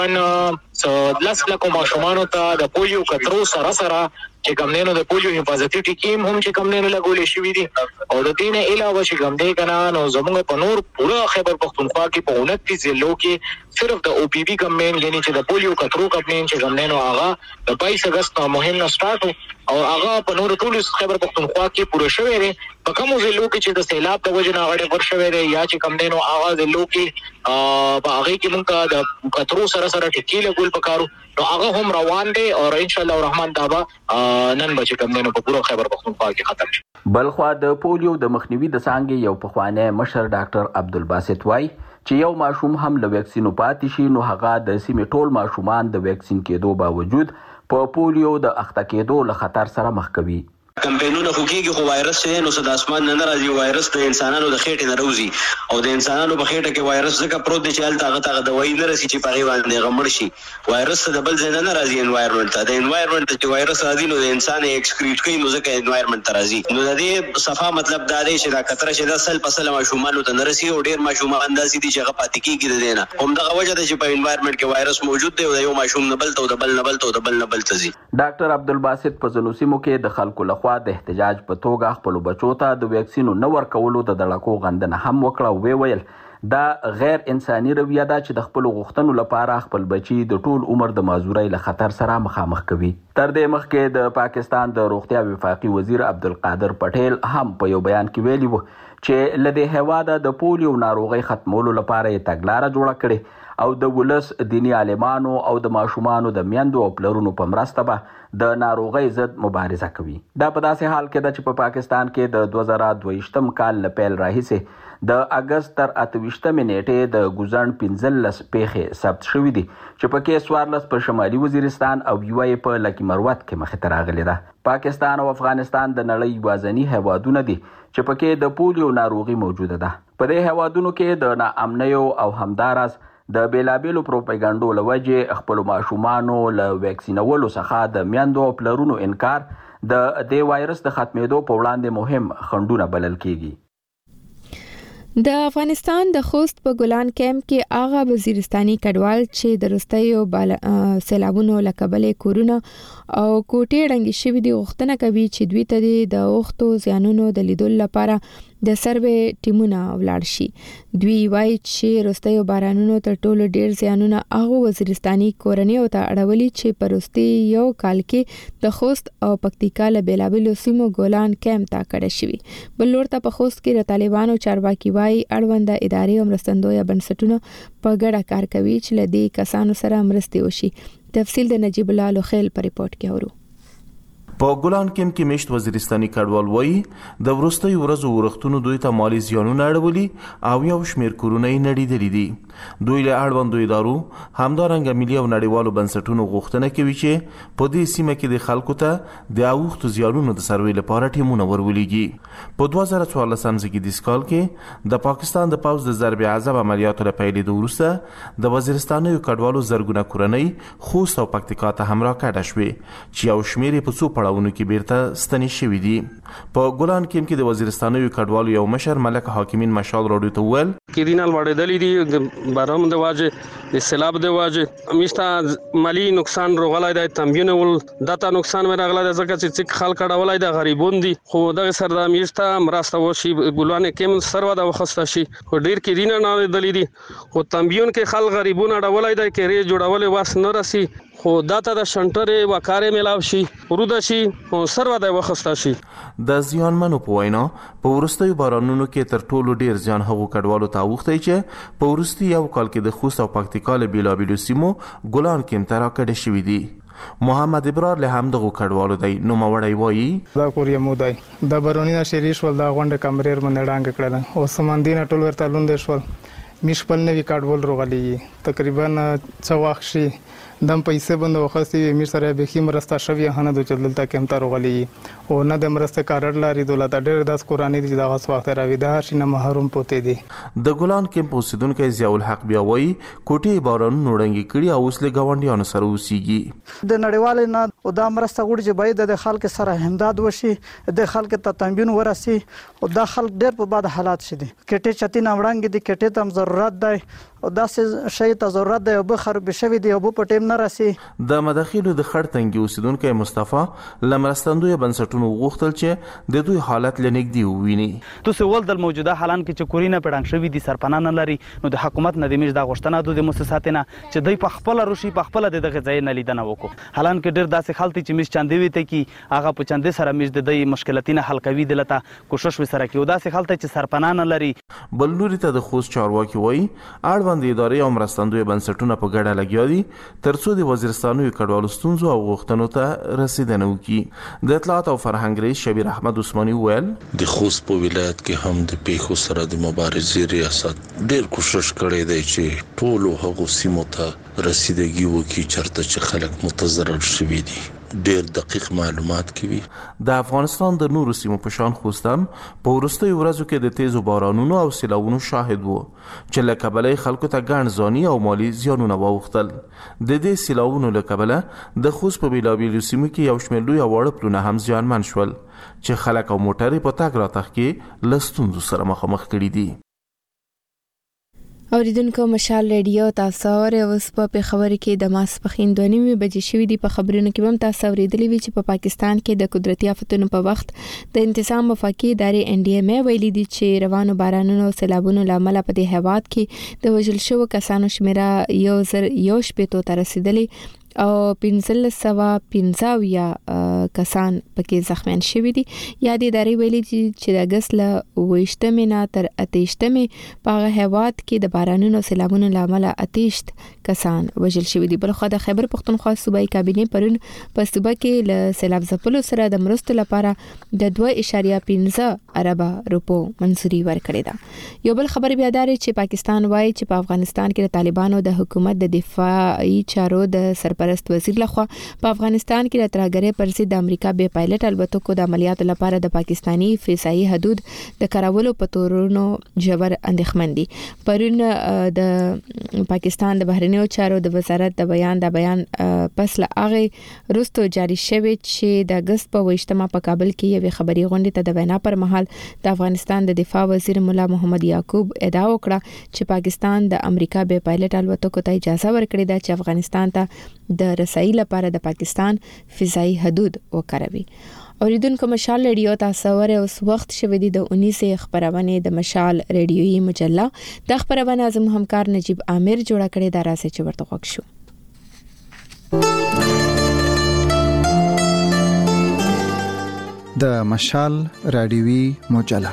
تقریبا لس لکه ماشومان ته د پولیو کترو سره سره چې کوم نه د پولیو حفاظتي ټیکیم هم چې کوم نه لګولې شوې دي او د دې نه علاوه چې کوم دی کنه نو زموږ په نور پورا خیبر پختونخوا کې په انتیس ضلعو کې صرف د او پی بی کمپاین یعنی چې د پولیو کترو کمپاین چې کوم نه هغه د بائیس اگست نه مهم نه سٹارټ او هغه په نور ټول خیبر پختونخوا کې پوره شوی دی. په کوم ضلعو کې چې د سیلاب د وجه نه غړي ورشوي دی یا چې کوم دینو اواز ضلعو کې په هغه کې مونږه د کترو سره سره ټکی لګول پکارو نو هغه هم روان دي او ان شاء الله الرحمن دابا نن به چې کوم دینو په پوره خیبر پختونخوا کې ختم شي. بلخوا د پولیو د مخنیوي د څانګې یو پخوانی مشر ډاکټر عبدالباسط وای چې یو ماشوم هم له ویکسینو پاتې شي نو هغه د سیمې ټول ماشومان د ویکسین کېدو باوجود په پولیو د اخته کېدو له خطر سره مخ کوي. کمپینونه خو کېږي خو وایرس چې نو صد اسمان نه راځي وایرس د انسانانو د خېټې نه راوځي او د انسانانو په خېټه کې وایرس ځکه پروت دی چې هلته هغه ته دوايي نه رسي چې په هغې باندې هغه مړ شي وایرس د بل ځای نه نه راځي انوایرمنټ ته د انوایرمنټ ته چې وایرس راځي نو د انسان یې اکسکریټ کوي نو ځکه انوایرمنټ ته راځي نو د دې صفا مطلب دا دی چې دا کتره چې دا سل په سل ماشومانو ته نه رسي او ډېر ماشومان داسې دي چې هغه پاتې کېږي د دې نه همدغه وجه ده چې په انوایرمنټ کې وایرس موجود دی او د یو ماشوم نه بل ته او د بل نه بل ته او د بل نه بل ته ځي. ډاکټر عبدالباسط په ځینو سیمو کې د خلکو لخوا د احتجاج په توګه خپلو بچو ته د ویکسینو نه ورکولو د دړکو غندنه هم وکړه او ویې ویل دا غیر انساني رویه ده چې د خپلو غوښتنو لپاره خپل بچي د ټول عمر د معذورۍ له خطر سره مخامخ کوي. تر دې مخکې د پاکستان د روغتیا وفاقي وزیر عبدالقادر پټیل هم په یو بیان کې ویلي و چې له دې هیواده د پولیو ناروغۍ ختمولو لپاره یې تګلاره جوړه کړې او د ولس دیني عالمانو او د ماشومانو د میندو او پلرونو په مرسته به د ناروغۍ ضد مبارزه کوي. دا په داسې حال کې ده چې په پاکستان کې د دوه زره دوه ویشتم کال له پیل راهیسې د اګست تر اته ویشتمې نیټې د ګوزڼ پنځلس پیښې ثبت شوي دي چې پکې څوارلس په شمالي وزیرستان او یوه یې په لکي مروت کې مخې ته راغلې ده. پاکستان او افغانستان د نړۍ یوازیني هیوادونه دي چې پکې د پولیو ناروغي موجوده ده. په دې هیوادونو کې د ناامنیو او همداراز د بیلابیلو پروپاګانډو له وجې خپلو ماشومانو له ویکسینولو څخه د میندو او پلرونو انکار د دې وایرس د ختمېدو په وړاندې مهم خنډونه بلل کېږي. د افغانستان د خوست په ګلان کیمپ کې آغا وزیرستاني کډوال چې د رستیو سیلابونو له کبله کورونه او کوټې ړنګې شوي دي غوښتنه کوي چې دوی ته د اوښتو زیانونو د لیدلو لپاره د سروې ټیمونه ولاړ شي. دوی وایي چې رستیو بارانونو تر ټولو ډیر زیانونه هغه وزیرستاني کورنیو ته اړولي چې په رستي یو کال کې د خوست او پکتیکا له بیلابیلو سیمو ګلان کیمپ ته کډه شوي. بل لورته په خوست کې د طالبانو چارواکي وایي اړونده ادارې او مرستندویه بنسټونه په ګډه کار کوي چې له دې کسانو سره مرستې وشي. تفصیل د نجیب الله لوخیل په ریپورت کې اورو. په ګلان کیمپ کې مشت وزیرستاني کډوال وایي د وروستیو ورځو ورښتونو دوی ته مالی زیانونه اړولي او یو شمېر کورونه یې نړېدلي دي. دوی له اړوندو ادارو همدارنګه ملي او نړیوالو بنسټونو غوښتنه کوي چې په دې سیمه کې د خلکو ته د اوښتو زیانونو د سروې لپاره ټیمونه ورولېږي. په دوه زره څوارلسم زېږدیز کال کې د پاکستان د پوځ د ضرب عذاب عملیاتو له پیلېدو وروسته د وزیرستانیو کډوالو زرګونه کورنۍ خوست او پکتیکا ته هم راکډه شوې چې یو شمېر یې په څو پړاوونو کې بیرته ستنې شوي دي. په ګلان کیمپ کې د وزیرستانیو کډوالو یو مشر ملک حاکمین مشال راډیو ته وویل کېدینال وړېدلې دي باران د واجه د سیلاب د واجه میسته مالی نقصان روغلای د تنبیه ول داته نقصان مې راغلی د ځکه چې خلک کډولای د غریبون دي خو دغه سره د میسته مرسته وشي ګلان کیمپ سره د وخسته شي خو ډیر کېدینه نه دلې دي خو تنبیون کې خلک غریبون اډولای د کېری جوړول واس نه راسي خو داته د شنټره وکارې ملاو شي ورود شي او سره د وخسته شي. د زیانمنو په وینا په ورستیو بارانونو کې تر ټولو ډیر زیان هغو کډوالو ته اوښتی چې په ورستي یو کال کې د خوست او پکتیکا له بیلابیلو سیمو ګلان کیمپ ته راکډه شوي دي. محمد ابرار له همدغو کډوالو دی نوموړی وایي دا کوریا مودای د بارونی شریش ول دا غونډه کمریر باندې ډانګ کړل او سمندینه ټول ورته لوند شول میشپل نوی کډوال روغلی تقریبا څو وخت شي دم پیسې بند وخصي امیر سره به خیم راستا شوی هنه د چللتا کم تر غلی او نه د مرسته کارړ لري دولت ډېر داس قرآنی دي دغه وخت راوي د هرشنه محروم پوتې دي. د ګلان کیمپ اوسیدونکو ضیاء الحق بیا وایي کوټي باران نوړنګي کړي او اوس له غونډیانو سره اوسېږي. د نړیوال نه او د مرسته غوړي چې باید د خلک سره همداد وشي د خلک ته تنبین ورسي او د خلک ډېر په بد حالات شي دي کټه چتی نامړنګ دي کټه تم ضرورت دی او داسې شی ته ضرورت دی او به خراب شوی دی او په ټیم نه راسي. د مداخلو د خړتنګي اوسیدونکو مصطفی لمرستندوی بنسټونو غوښتل چې د دوی حالت لنګدي وویني. تاسو ول د موجوده حالان کې چې کورینه پړنګ شوی دي سرپناه نه لري نو د حکومت نه د میش د غوښتنه د مؤسساتینه چې دوی په خپل روشي په خپل د غځای نه لیدنه وکړو حالان کې ډېر داسې خلک چې میش چاندي وي ته کې هغه په چاندي سره میش د دې مشکلاتینه حل کوي دلته کوشش وسره کوي داسې خلک چې سرپناه نه لري. بل لوري ته د خوست چارواکي وایي اړوند ادارې او مرستندوی بنسټونه په ګډه لګیا دي ترڅو د وزیرستانو کډوالو ستونزو او غوښتنو ته رسیدنه وکړي. د اطلاعات او فرهنګ رئیس شبیر احمد عثماني وویل د خوست په ولایت کې هم د پیښو سره د مبارزې ریاست ډېر کوشش کړی دی چې ټولو هغو سیمو ته رسیدګي وکړي چېرته چې خلک متضرر شوي دي. ډېر دقیق معلومات کوي. د افغانستان د نورو سیمو په شان خوستم په وروستیو ورځو کې د تیزو بارانونو او سیلاوونو شاهد وو چې له کبله خلکو ته ګڼ ځاني او مالی زیانونه واوښتل. د دې سیلاوونو له کبله د خوست په بیلابیلو سیمو کې یو شمېر لوی او واړه پلونه هم زیانمن شول چې خلک او موټرې په تګ راتګ کې له ستونزو سره مخامخ کړي دي. اوریدونکو مشال ریډیو تاسو اورئ اوس په پیښور کې د ماسپښین دوه نیمې بجې شوې دي. په خبرونو کې هم تاسو اوریدلې وی چې په پاکستان کې د قدرتي آفتونو په وخت د انتظام وفاقي ادارې ان ډي ام ای ویلي دي چې روانو بارانونو او سیلابونو لامل په دې هیواد کې د وژل شوو کسانو شمیره یو زر یو شپېتو ته رسیدلې او پنځه سوه پنځه اویا کسان پکې زخمیان شوي دي. یا د ادارې ویلي چې د اګست له اوویشتمې نه تر اتهشتمې په هغه هیواد کې د بارانونو او سیلابونو لامل اتهشت کسان وژل شوي دي. بلخوا د خیبر پختونخوا صوبایي کابینې پرون په صوبه کې له سیلاب ځپلو سره د مرستو لپاره د دوه اعشاریه پنځه اربه روپو منځوري ورکړې ده. یو بل خبر بیا دا چې پاکستان وایي چې په افغانستان کې د طالبانو د حکومت د دفاعي چارو د سرپرست وزیر لخوا په افغانستان کې د ترهګرۍ پر ضد د امریکا بې پایلټ الوتکو د عملیاتو لپاره د پاکستانی فضایي حدود د کارولو په تورونو ژور اندېښمن دي. پرون د پاکستان د بهرنیو چارو د وزارت د بیان د بیان پس له هغه وروسته جاری شوی چې د اګست په ویشتمه په کابل کې یوې خبري غونډې ته د وینا پر مهال د افغانستان د دفاع وزیر مولا محمد یعقوب ادعا وکړه چې پاکستان د امریکا بې پایلټ الوتکو ته اجازه ورکړې ده چې افغانستان ته د رسایي لپاره د پاکستان فضایي حدود وکاروي. اوریدونکو مشال ریډیو تاسو اورئ اوس وخت شوه دی د اونیسه خبرونه د مشال ریډیوي مجله د خبرونه اعظم همکار نجیب عامر جوړه کړې دا راسه چې ورته وښو. د مشال ریډیوي مجله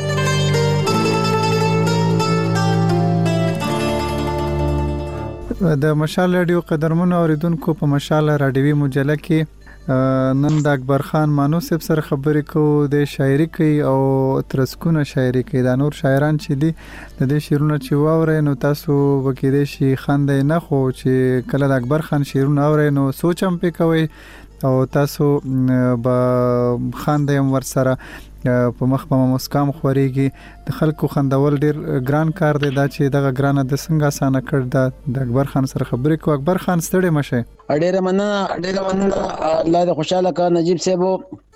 د مشال رادیو قدرمنو اوریدونکو په مشال رادیوي مجله کې نن د اکبر خان مانو صاحب سره خبرې کوو. د شاعري کوي او ترسکونه شاعري کوي. دا نور شاعران چې دي د دې شعرونه چې واورئ نو تاسو وکړئ شي خندې نه خو چې کله د اکبر خان شعرونه اورئ نو سوچ هم پې کوئ او تاسو به خندې هم ورسره په مخ په مسکام خوريږي. د خلکو خندول ډیر ګران کار دی دا چې دغه ګرانه د څنګه اسانه کړ. د اکبر خان سره خبرې کو. اکبر خان ستړي مشه. ډیره مننه ډیره مننه الله دې خوشاله کړ نجیب صاحب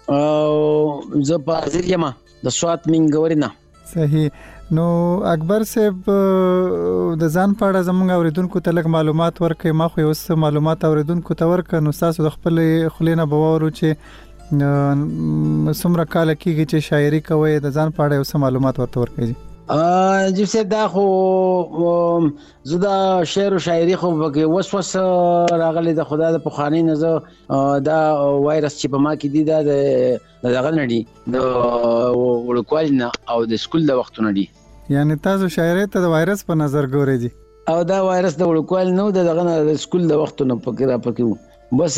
او زه په حاضر یم د سوات منګورینه. صحیح. نو اکبر صاحب د ځان په اړه زموږ اوریدونکو ته لږ معلومات ورکړئ. ما خو یو څه معلومات اوریدونکو ته ورکړ نو تاسو د خپل خلینه بوورو چې سمره کال کېږي چې شاعري کوي د ځان په اړه یو څه معلومات ورته ورکړئ. ا جی سه دا خو زدا شعر او شاعري خو وګي وسوس راغلي د خدای د پخوانی نه دا وایرس چې په ما کې دی دا د دغه نړۍ د ورکوالنه او د سکول د وختونه دي. یعنی تاسو شاعري ته د وایرس په نظر ګورئ دي او دا وایرس د ورکوال نو د دغه د سکول د وختونه پکې را پکې بس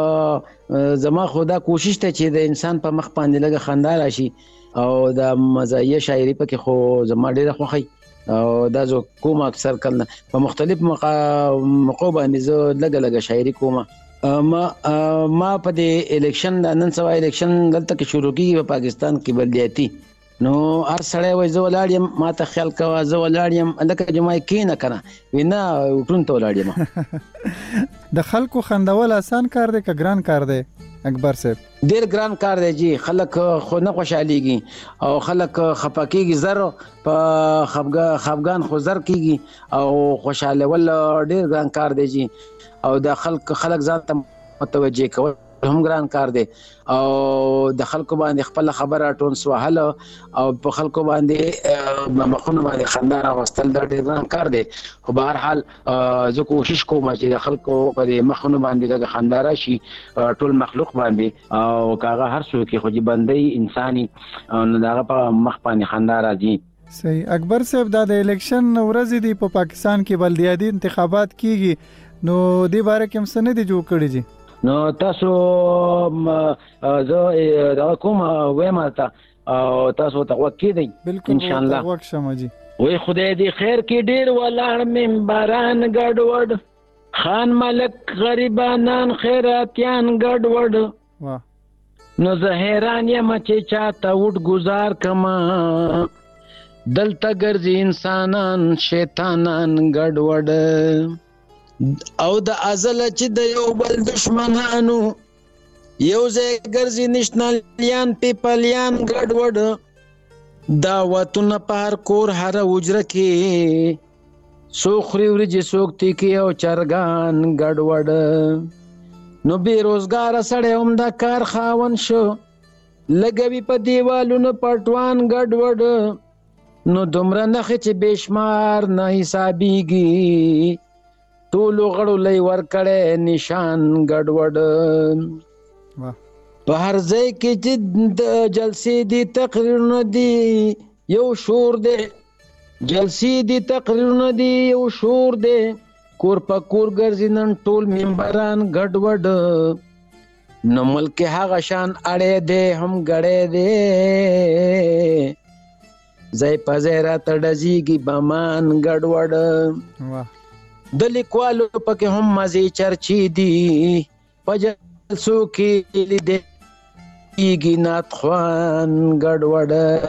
زما خدا کوشش ته چې د انسان په مخ باندې لګه خندا راشي او د مزایه شاعري پکې خو زما ډیره خوخی او دا زه کوم اکثر کله په مختلف موقع باندې زه لګه لګه شاعري کوم. ما ما په دې الیکشن د نن سبا الیکشن دلته کې شروع کیږي په پاکستان کې بلدیاتي نو هر سړی وای زه ولاړ یم ما ته خیال کوه زه ولاړ یم لکه جمعه کې نه کنه وینا وټون ته ولاړ یم. د خلکو خندول آسان کار دی که ګران کار دی اکبر صاحب؟ ډیر ګران کار دی جی. خلک خو نه خوشاليږي او خلک خپکیږي زر په خفګان خو زر کیږي او خوشاله ول ډیر ګران کار دی جی. او د خلک خلک ځان ته متوجه کول هم ګران کار دی او د خلکو باندې خپل خبره ټون سوهل او په خلکو باندې مخونه باندې خندا راوستل د ډیر ګران کار دی. خو به هر حال زه کوشش کوم چې د خلکو په مخونه باندې د خندا راشي ټول مخلوق باندې او کاغه هر څوک خو دې بندي انساني نو دغه په مخ باندې خندا راځي. صحیح. اکبر صاحب دا د الیکشن ورځ دی په پاکستان کې بلدیاتي انتخابات کیږي نو دې باره کې هم څه نه دی جوړ کړی جی؟ نو تاسو زه دا کوم وایم ته او تاسو ته وکیدئ ان شاء الله. بالکل وښه جی. وای خدای دې خیر کې ډیر ولاړ منبران ګډوډ خان ملک غریبانان خیراتیان ګډوډ نو زه حیران یم چې چاته وډ گزار کما دلته ګرځي انسانان شیطانان ګډوډ او د ازل چې د یو بل دشمنانو یو ځای ګرځي نشنالیان پیپلیان ګډوډ دا وطن په هر کور هر وجره کې سوخري ورجې سوکتی کې او چرګان ګډوډ نو بے روزګار سړی هم دا کار خاون شو لګوي په دیوالونو پټوان ګډوډ نو دومره نخې چې بشمار نه حسابيږي ټولو غړو لې ور کړې نشان ګډوډ په هر ځای کې چې جلسې دي تقریرونه دي یو شور دی جلسې دي تقریرونه دي یو شور دی کور په کور ګرځي نن ټول ممبران ګډوډ نو ملک هغه شان اړې دی هم ګړې دی ځای په ځای راته ډزیږي بمان ګډوډ د لیکوالو پکې هم مزې چرچې دي په جلسو کې لیدېږي ناتخوان ګډوډ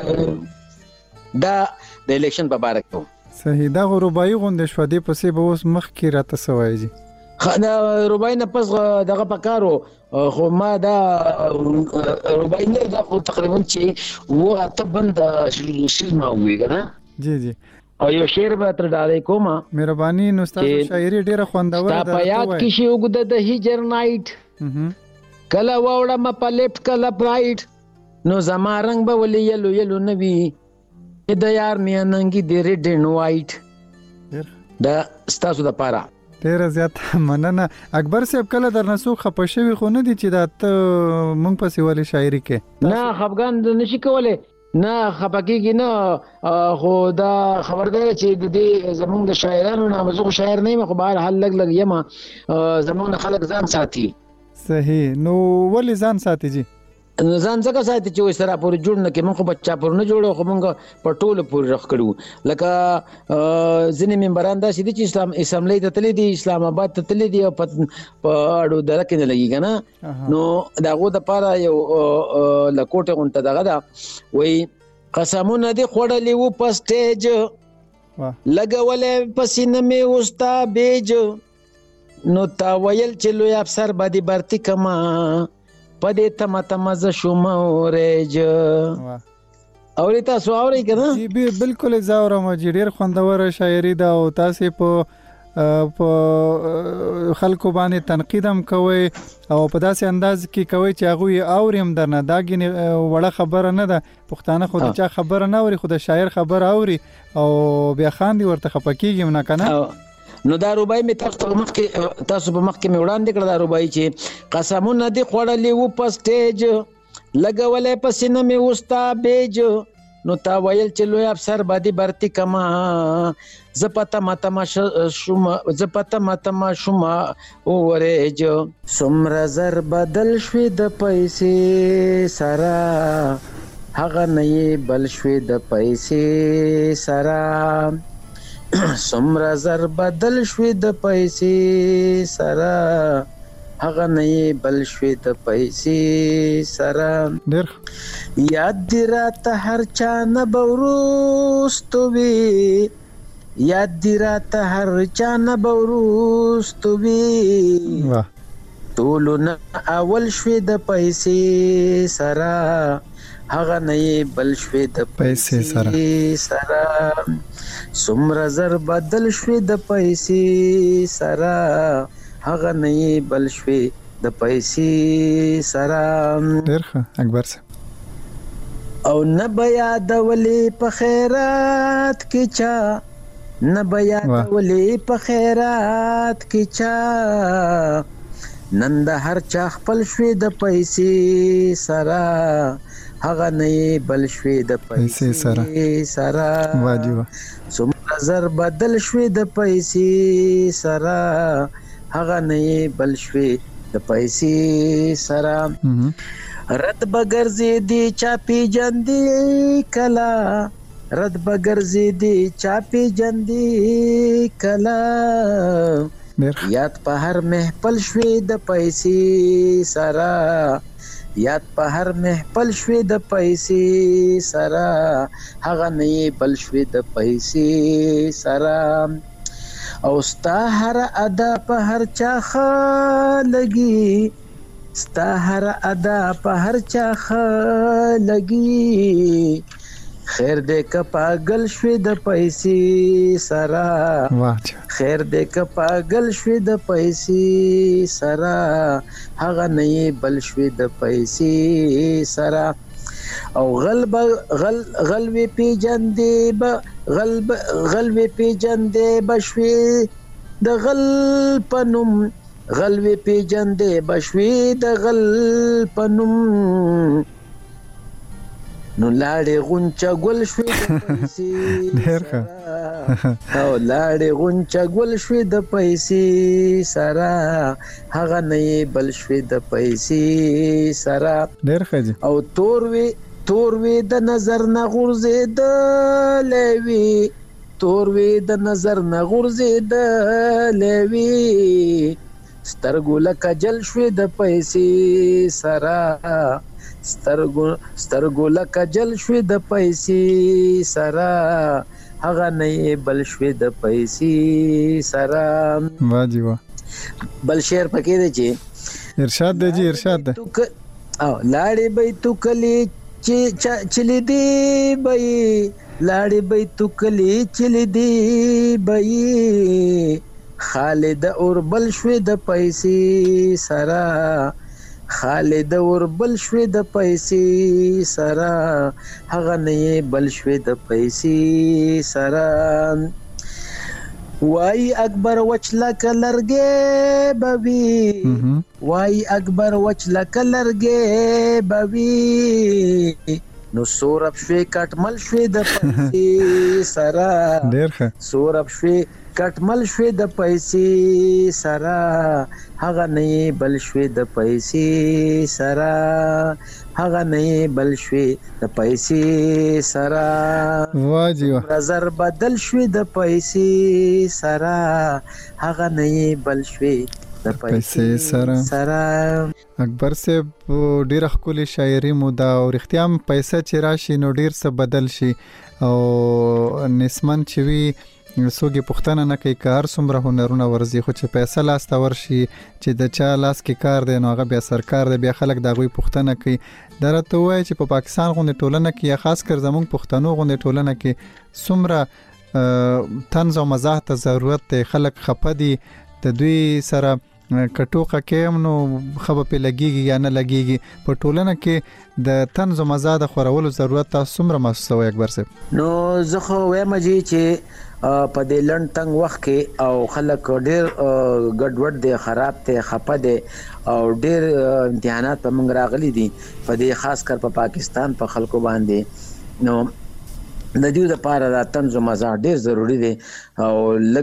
دا د الیکشن په باره کې صحیح دا رباعي غونډه شو دی پسې به اوس مخ کې راته سوای جی خنا رباعي نه پس دغه پکارو خو ما دا رباعي نه دا خو تقریبا چې و اته بند شیل ما وی کنه جی جی او یو شعر به تر ډالې کومه مهرباني نو تاسو شاعري ډیره خوندوره ده تا په یاد کې شي وګد د هجر نایټ کله وړه م په لیفټ کله پرایټ نو زما رنگ به ولې یلو یلو نوي د یار میاننګي د ریډ اینڈ وایټ دا ستاسو د پاره ډیر زیات مننه اکبر صاحب کله درنسو خپشوي خو نه دي چې دا ته مونږ پسې ولې شاعري کې نه خفغان نشي کوله نه خپکیږي نه خو دا خبردار چې د دې زمونږ د شاعرانو نه مزه شاعر نه مخ بهر حل لګ لګ یما زمونږ خلک ځان ساتي صحیح نو ولې ځان ساتي جی ځان څنګه ساتي چې وسره پورې جوړ نه کې مونږ بچا پور نه جوړو خو مونږ په ټوله پورې رخ کړو لکه ځینې ممبران دا چې اسلام اسمبلی ته تللی دي اسلام آباد ته تللی دي او په اړو درکې نه لګي کنه نو داغه د پاره یو لکوټه غونټه دغه دا وای قسمونه دي خوړلې وو په سټیج لګولې پسینه می وستا بیج نو تا ویل چې لوی افسر باندې برتی کما پدې تم تم ز شوم اورېج اورې تاسو اورې کنه جی بالکل زاوره ما ډیر خوندوره شاعري دا او تاسو په په خلکو باندې تنقید هم کوي او په داسې انداز کې کوي چې هغه اوریم درنه دا غني وړه خبره نه ده پښتانه خو د چا خبره نه اوري خو د شاعر خبره اوري او بیا خان دي ورته خپکیږي نه کنه نو دا رباعي می تاسو مخ کې تاسو په مخ کې می وړاندې کړ دا رباعي چې قسمونه دي خوړلې وو په سټیج لګولې پسینه می وستا بیج نو تا ویل چې لوی افسر باندې برتی کما زپتا ماتما شوم زپتا ماتما شوم اورېج سمر زر بدل شوي د پیسې سرا هغه نه بل شوي د پیسې سرا سمر زر بدل شوي د پیسې سرا هغه نه بل شوي د پیسې سرا ډېر یاد دی راته هر چا نه بوروستوي یاد دی راته هر چا نه بوروستوي ټولو نه اول شوي د پیسې سرا هغه نه بل شوي د پیسې سرا سمر زر بدل شوي د پیسې سرا هغه نه بل شوي د پیسې سرا ډېر ښه اکبر صاحب او نه بیا د ولې په خیرات کې چا نه بیا د ولې په خیرات کې چا نن د هر چا خپل شوي د پیسې سرا هغه نه بل شوي د پیسې سرا واجب څومره زر بدل شوي د پیسې سرا هغه نه بل شوي د پیسې سرا رد بغرزي دي چاپي جندي کلا رد بغرزي دي چاپي جندي کلا یاد په هر محفل شوي د پیسې سره یاد په هر محفل شوي د پیسې سره هغه نه بل شوي د پیسې سره او ستا هر ادا په هر چا ښه لګي ستا هر ادا په هر چا ښه لګي خیر دې که پاگل شوي د پیسې سره خیر دې که پاگل شوي د پیسې سره هغه نه بل شوي د پیسې سره او غلب غل غلوي پیجندې به غلب غلوي پیجندې بشوي د غل پنوم غلوي پیجندې بشوي د غل پنوم نو لاړې غونچه ګل شوي د پیسې سره او لاړې غونچه ګل شوي د پیسې سره هغه نه بل شوي د پیسې سره ډېر ښه دي او تور وي تور وي د نظر نه غورځېدلی وي تور وي د نظر نه غورځېدلی وي سترګو لکه جل شوي د پیسې سره سترګو سترګو لکه جل شوي د پیسې سره هغه نه بل شوي د پیسې سره واجی وا بل شعر پکې دی چې ارشاد دی جی ارشاد دی او لاړې به تو کلی چې چلی دی بې لاړې به تو کلی چلی دی بې خالد اور بل شوي د پیسې سره خالد اور بل شوي د پیسې سره هغه نه بل شوي د پیسې سره وای اکبر وچلا کلرګې بوي وای اکبر وچلا کلرګې بوي نو سورب شوي کټمل شوي د پیسې سره ډېر ښه سورب شوي کټمل شوي د پیسې سره هغه نه بل شوي د پیسې سره هغه نه بل شوي د پیسې سره واجی وا نظر بدل شوي د پیسې سره هغه نه بل شوي د پیسې سره سره اکبر صاحب ډیر خولي شاعري مو دا او اختیام پیسې چې راشي نو ډیر څه بدل شي او نسمن چوي څوک پښتنه نه کوي کار څومره هنرونه ورزي خو چې پیسې لاس ته ورشي چې د چا لاس کې کار دی نو هغه بیا سرکار دی بیا خلک دا غوي پښتنه کوي درته وایي چې په پاکستان غونډه ټولنه کې یا خاص کر زموږ پښتنو غونډه ټولنه کې څومره طنز او مزاح ته ضرورت دی خلک خپه دي د دوی سره کټوقه کې نو خبر په لګيږي یا نه لګيږي په ټولنه کې د طنز او مزاح د خورولو ضرورت تاسو څومره محسوسوي اکبر صاحب نو زه خو وایم چې په دې لند تنگ وخت کې او خلک ډېر ګډوډ دي خراب دي خپه دي او ډېر امتحانات په موږ راغلي دي په دې خاص کر په پاکستان په خلکو باندې نو د دې لپاره د طنز او مزاح ډېر ضروری دي او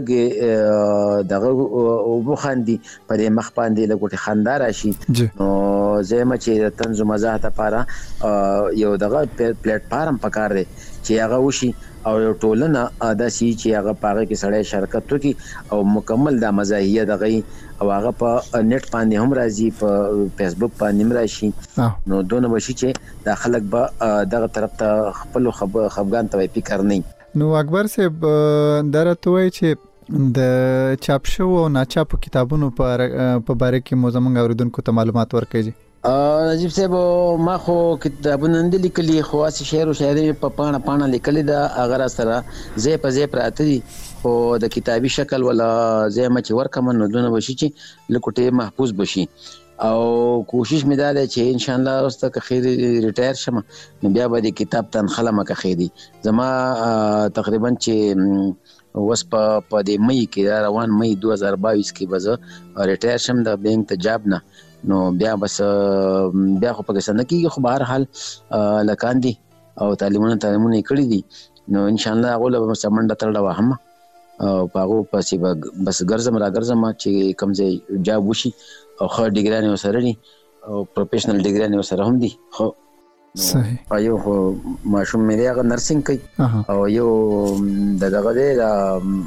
لګي دغه وبخاندي په دې مخ باندې لګوټي خندار شي نو زما چې د طنز او مزاح لپاره یو دغه پلیټ فارم پکار دی چې هغه وشي او یو ټولنه ادا شي چې هغه پاره کې سړی شرکت وکړي او مکمل د مزاحیه دغه او هغه په نت باندې هم راځي په فیسبوک باندې هم راشي نو دونه وشي چې د خلک به دغه طرف ته خپل خفګان ته فکر نه نو اکبر صاحب درته وایي چې د چاپ شو او ناچاپ کتابونو په باره کې مو زموږ اوریدونکو ته معلومات ورکړي نجیب صاحب ما خو کتابونه نه لیکلي خو اسی شعر او شاعري په پاڼه پاڼه لیکلي دا اگر سره زې په زې پراته دي او د کتابي شکل ولا زې ما چې ورکم نو دونه وشي چې لکوټه محفوظ بشي او کوشش مې دا ده چې ان شاء الله واست که خیر ریټایر شم نو بیا به د کتاب تنخله مکه خېدي زما تقریبا چې وس په په د مې کې روان مې دوه هزار باییس کې به ریټایر شم د بینک ته جاب نه نو بیا بس بیا خو پاکستان کې خو بهر حال لکاندي او تعلیمونه تعلیمونه کړی دي نو ان شاء الله غوله سمنډه ترډه وهم او پاغو پسې بس ګرځم را ګرځم چې کمزې جاب وشي او خو ډیګرانه وسره دي او پروفیشنل ډیګرانه وسره هم دي خو صحیح ایو خو ماشوم مې هغه نرسنګ کوي او یو د دغه د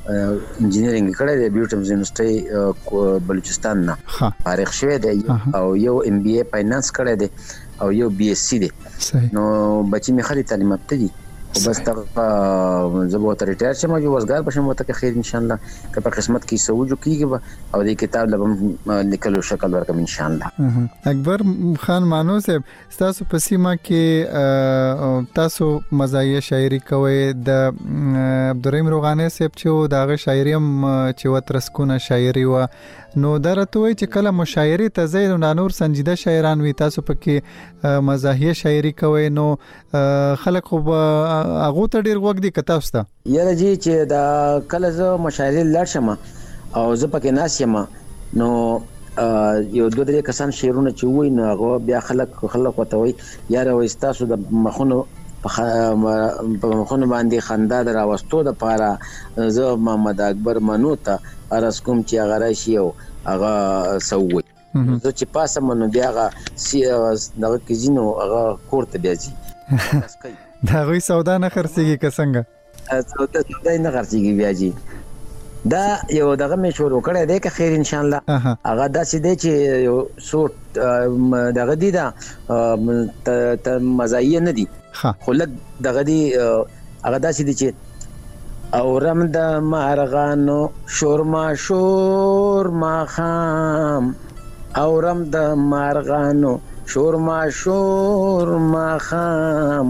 انجینرینګ کړی دی بیوټمز یونیورسيټي بلوچستان نه فارغ شوی دی او یو ام بي اي فاینانس کړی دی او یو بي اس سي دی نو بچی می خالي تعلیم یافته دي بس تا زبو تر ریټایر شم او وزګار بشم وته خیر ان شاء الله که په قسمت کې سوجو کیږي او د کتاب لبم لیکلو شکل ورکم ان شاء الله. اکبر خان مانو صاحب تاسو په سیمه کې تاسو مزایه شاعري کوي د عبدالرحیم روغاني صاحب چې داغه شاعري هم چې وترسکونه شاعري و نو درته وای چې کله مشاعري ته زید او نور سنجیده شاعران وي تاسو پکې مزاحیه شاعري کوي نو خلک خو هغه ته ډیر وګ دي کته وسته یاره جی چې دا کله زه مشاعري لړ شم او زه پکې ناس یم نو یو دوه درې کسان شعرونه چې وای نو هغه بیا خلک خلک وته وای یاره وای تاسو د مخونو په مخونو باندې خندا دراوستو د پاره زه محمد اکبر منو ته ارس کوم چې هغه راشي او هغه سووي زه چې پاسه منو بیا هغه سی دغه کزینو هغه کوړه بیا جی دا غوي سودا نه خرڅيږي کسنګ سودا سودا نه خرڅيږي بیا جی دا یو دغه مې شروع کړی دی که خیر ان شاء الله هغه داسې دی چې یو سوټ دغه دی دا ته مزایه نه دي خو لږ دغه دی هغه داسې دی چې اورم د مارغانو شور ما شور ما خام اورم د مارغانو شور ما شور ما خام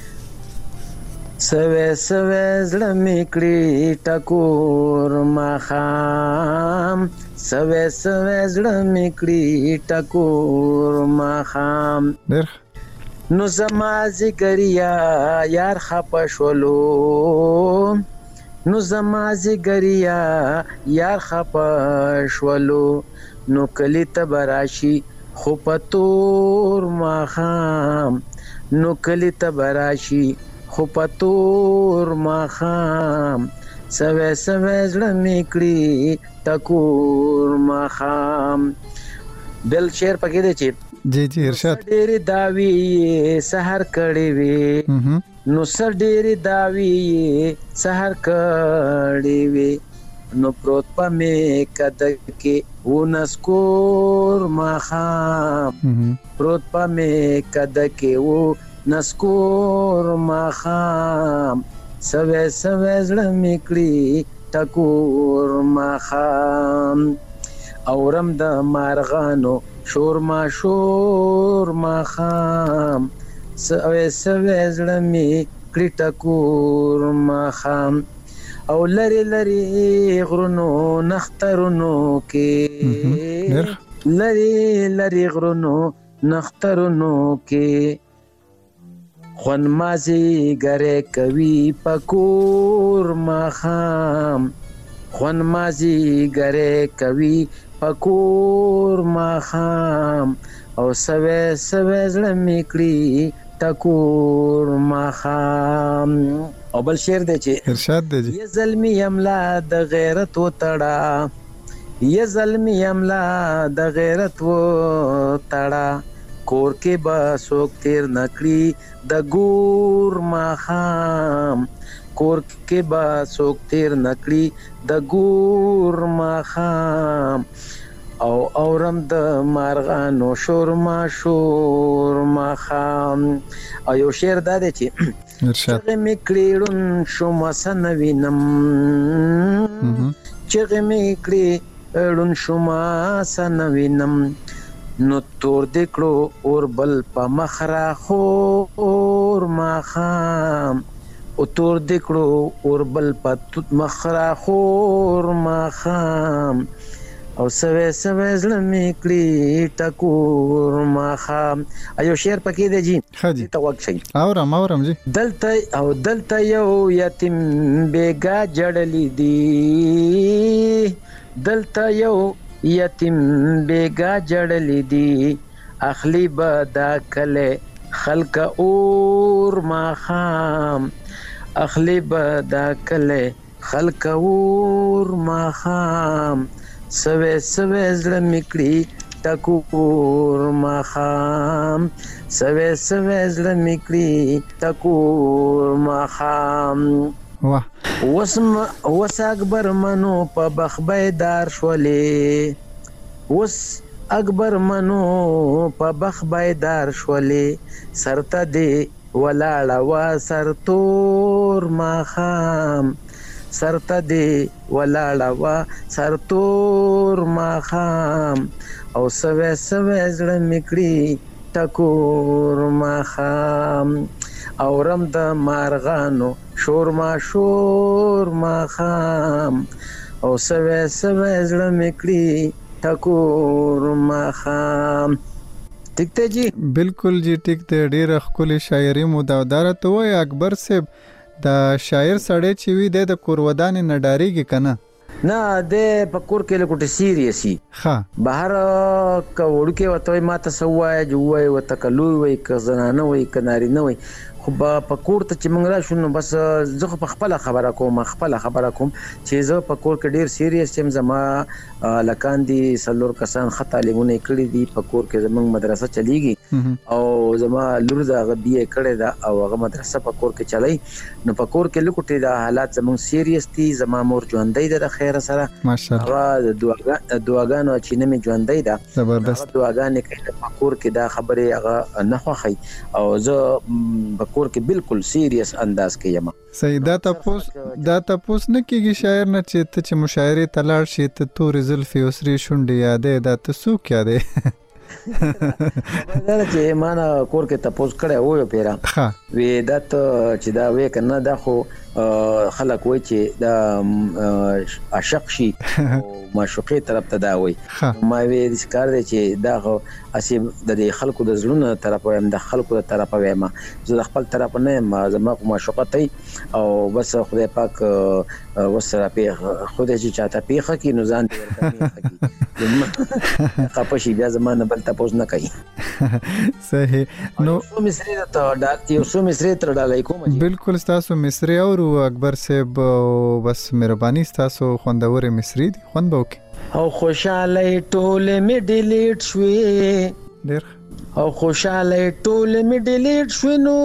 سوي سوي زړه میکړي ټکور ما خام سوي سوي زړه میکړي ټکور ما خام نو زما زګریا یار خپشولو نو زما زګریا یار خپشولو نو کلی تبراشي خو پتور ما خام نو کلی تبراشي خو پتور ما خام سوي سوي زړه میکړي ټکور ما خام بل شعر پکې دی چې جی جی ارشاد ډېر داوی سحر کړي وي نو سر ډېر داوی سحر کړي وي نو پروت په مې کده کې ونسکور ما خام پروت په مې کده کې و نسکور ما خام سوي سوي زړه میکړي ټکور ما خام اورم د مارغانو شور ما شور ما خام سوي سوي زړه می کړي ټکور ما خام او لری لری غرونو نخترونو کې لری لری غرونو نخترونو کې خون مازی ګره کوي پکور ما خام خون مازی ګره کوي پکور ما خام او سوي سوي زړه میکړي ټکور ما خام او بل شعر دی چې ارشاد دی یا زلمی املا د غیرت و تړه یا زلمی املا د غیرت و تړه کور کې با سوک تیر نکړي د ګور ما خام کور کې با سوک تیر نکړي د ګور ما خام او اورم د مارغانو شور ما شور ما خام او یو شعر دا دی چې ارشاد میکړي شوم سنوینم چې میکړي ړون شوم سنوینم نو تور دکړو اور بل په مخرا خور ما خام او تور دکړو اور بل په مخرا خور ما خام او سوي سوي زړه میکړي ټکور ما خام ایو شعر پکې دی جی خاجي ته وخت شي اورم اورم جی دلته او دلته یو یتیم بیګا جړلې دی دلته یو یتیم بیګا جړلې دی اخلی بدا کله خلق اور ما خام اخلی بدا کله خلق اور ما خام سوي سوي زړه میکړي ټکور ما خام سوي سوي زړه میکړي ټکور ما خام واه وسم وس اکبر منو په بخبیدار شولې وس اکبر منو په بخبیدار شولې سرته دی ولاړه وا سرتور ماخام سرته دی ولاړه وا سرتور ماخام او سوي سوي زړه میکړي ټکور ماخام اورم د مارغانو شور ما شور ما خام او سوي سوي زړه میکړي ټکور ما خام. ٹھیک ته جی بالکل جی ټیک ته ډیره ښکلې شاعري مو دا دره ته وای اکبر صاحب د شاعر سړی چې وي د کورودان نه ډاریږي کنه نه د پکور کې له کوټه سیریسي ها بهر کوړ کې وته ما ته سوای جوای وته کلو وای ک زنانه وای ک ناری نه وای خو په کور ته چې موږ را شنو بس زه په خپل خبره کوم خپل خبره کوم چې زه په کور کې ډیر سیریس یم زما لکان دي سلور کسان خطا لګونه کړی دي په کور کې زمنګ مدرسه چلیږي او زما لور دا غبیه کړی دا او هغه مدرسه په کور کې چلای نو په کور کې لکوټي دا حالات زمنګ سیریس دي زما مور ژوندۍ ده د خیر سره ماشاءالله هغه دعاګانو چې نه می ژوندۍ ده زبردست دعاګانې کوي په کور کې دا خبره هغه نه خوخی او زه کور کې بالکل سیریس انداز کې یم. صحیح دا تاسو دا تاسو نه کیږي شاعر نه چې ته چې مشاعره تلاړ شي ته تور زلفي اوسري شونډي یادې دا تاسو کیا ده دا چې معنا کور کې تاسو کړه وو پیرا وی دا ته چې دا وې کنه دا خو خلک وای چې دا عاشق شي معشوقې طرف ته دا وای ما وی د ښکار دی چې دا خو اسی د خلکو د زړونو طرف وایم د خلکو د طرف وایم زه خپل طرف نه ما زما معشوقه ته او بس خدای پاک وسره په خدای چې چاته پیخه کی نو ځان دې ورته خپشي بیا زمانه بل تاسو نه کوي صحیح نو مصری ته ډاکټر یو سو مصری تر ډالای کوم بالکل تاسو مصری او اکبر صاحب بس مهرباني تاسو خوندور مصری دي خوند به او خوشاله ټوله می ډیلیټ شوې ډیر او خوشاله ټوله می ډیلیټ شوې نو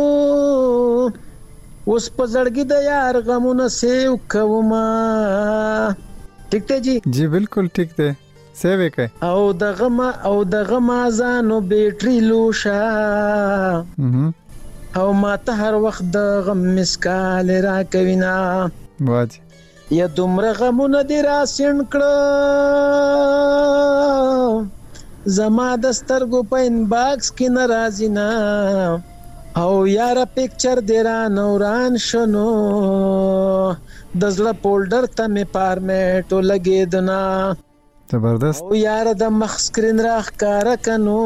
اوس په زړګي د یار غمونه سیو کوما. ٹھیک ته جی جی بالکل ٹھیک ده سیو کوي او د غم او د غم ازانو بیټری لوشا او ما ته هر وخت د غم مسکال را کوینا واجی یا دومره غمونه دی را سین کړه زما د سترګو په ان باکس کې ناراضی نه او یاره پکچر دی را نوران شنو د زړه فولډر ته می فارمیټو لګیدنا زبردست او یاره د مخ سکرین راخ کار کنو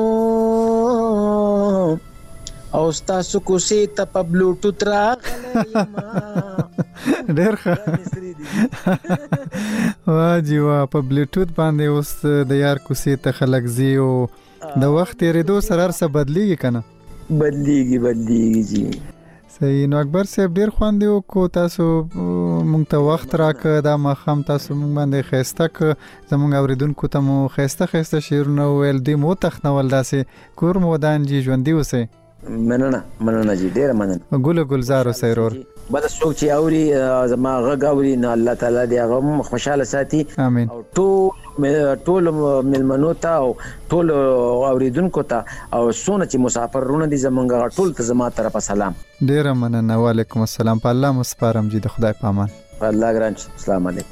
او تاسو کو سي ته په بلوټوث راغلی ما ډېر ښه واجی وا په بلوټوث باندې اوس د یار کوسي ته خلک زی او د وخت ریدو سره سره بدلیږي کنه بدلیږي بدلیږي جی صحیح نو اکبر صاحب ډیر خوان دی کو تاسو مونږ ته وخت راک دا مخام تاسو مونږ باندې خيسته ک زمونږ اوریدونکو ته مو خيسته خيسته شعرونه ویل دی مو تخنول داسې کور مودان جی ژوندۍ اوسه مننه مننه جی ډیر مننه ګل ګلزار سرور بل څوک چې اوري زما غږ اوري نه الله تعالی دې هغه خوشاله ساتي امين او ټول ټول ملمنو ته او ټول اوریدونکو ته او سونه چې مسافرونه دي زمونږ ټول ته زما طرفه سلام ډیر مننه وعلیکم السلام په الله مسپارم جی د خدای پامان الله ګران السلام علیکم.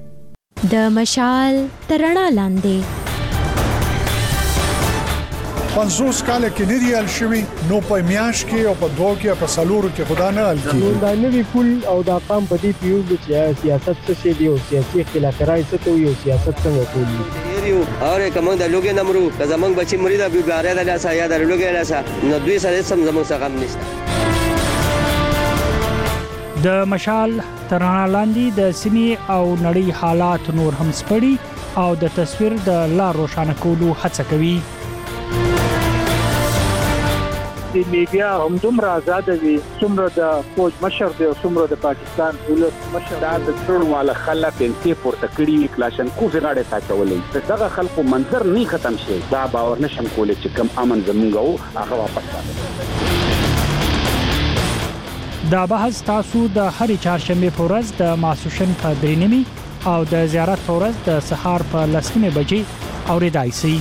د مشال ترڼا لاندې پنځوس کال کې نه دی حل شوی نو په میاش کې او په دوه کې په سالورو کې خدا نه حل کیږي دا نوی پول او دا قام په دې پیو چې سیاست څه شي دی او سیاسي اختلافات څه کوي او سیاست څنګه کوي یو اور کوم د لوګي نمرو که زمنګ بچي مرید به باره د لاسه یا د لوګي لاسه نو دوی سره سم زمنګ څخه هم نشته د مشال ترانه لاندې د سیمې او نړۍ حالات نور هم سپړي او د تصویر د لار روښانه کولو هڅه کوي د میډیا هم دومره آزاد وي څومره د فوج مشر دی او څومره د پاکستان ولس مشر دا د ټول مال خلک انتی پورته کړي کلاشنکوف غاړه ساتولې دغه خلکو منظر نه ختم شي دا باور نشم کولای چې کم امن زمونږ او هغه واپس راځي دا بحث تاسو د هرې چهارشنبه په ورځ د ماسوشن په درېنیمي او د زیارت په ورځ د سهار په لسمه بجې اوریدای شئ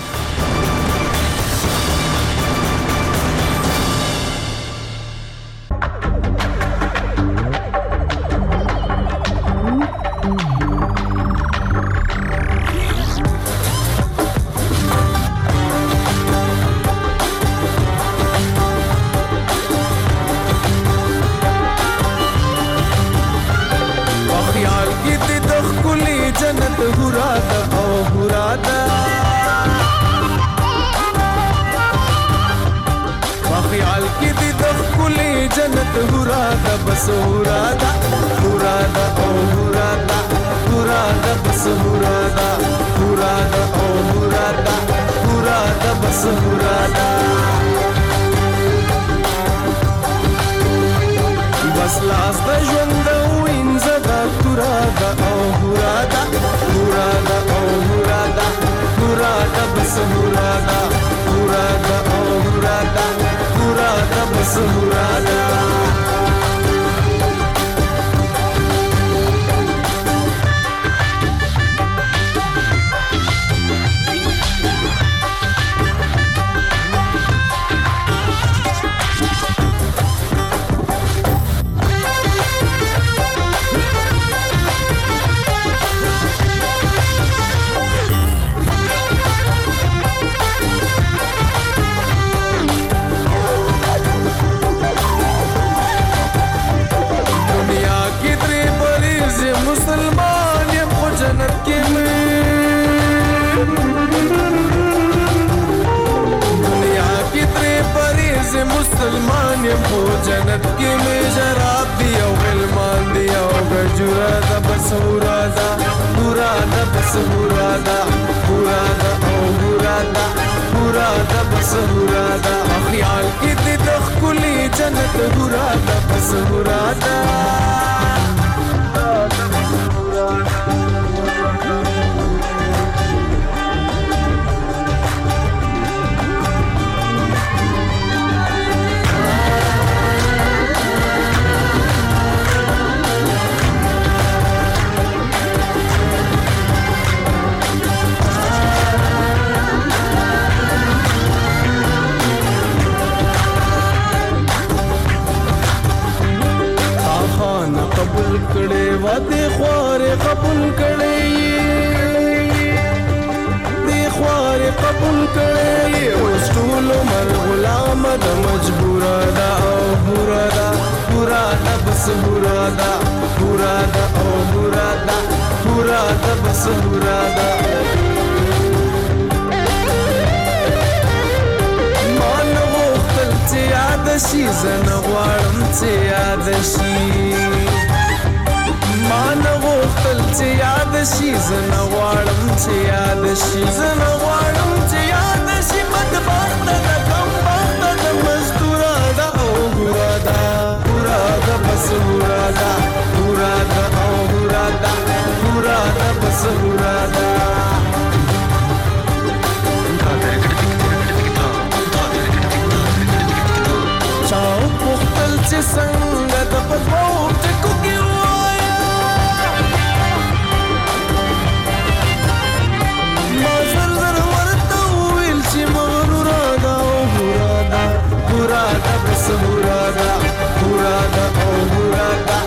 Pura da, pura da, pura da, oh pura da.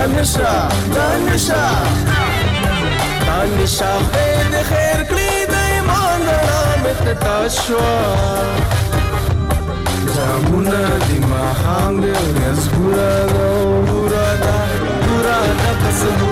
دانشا دانشا دانشا خیر خیر کړی د ایمان رڼا مې تشوا جامونه دی ما هم دی ورځ ګورا دا ګورا دا ګورا دا پس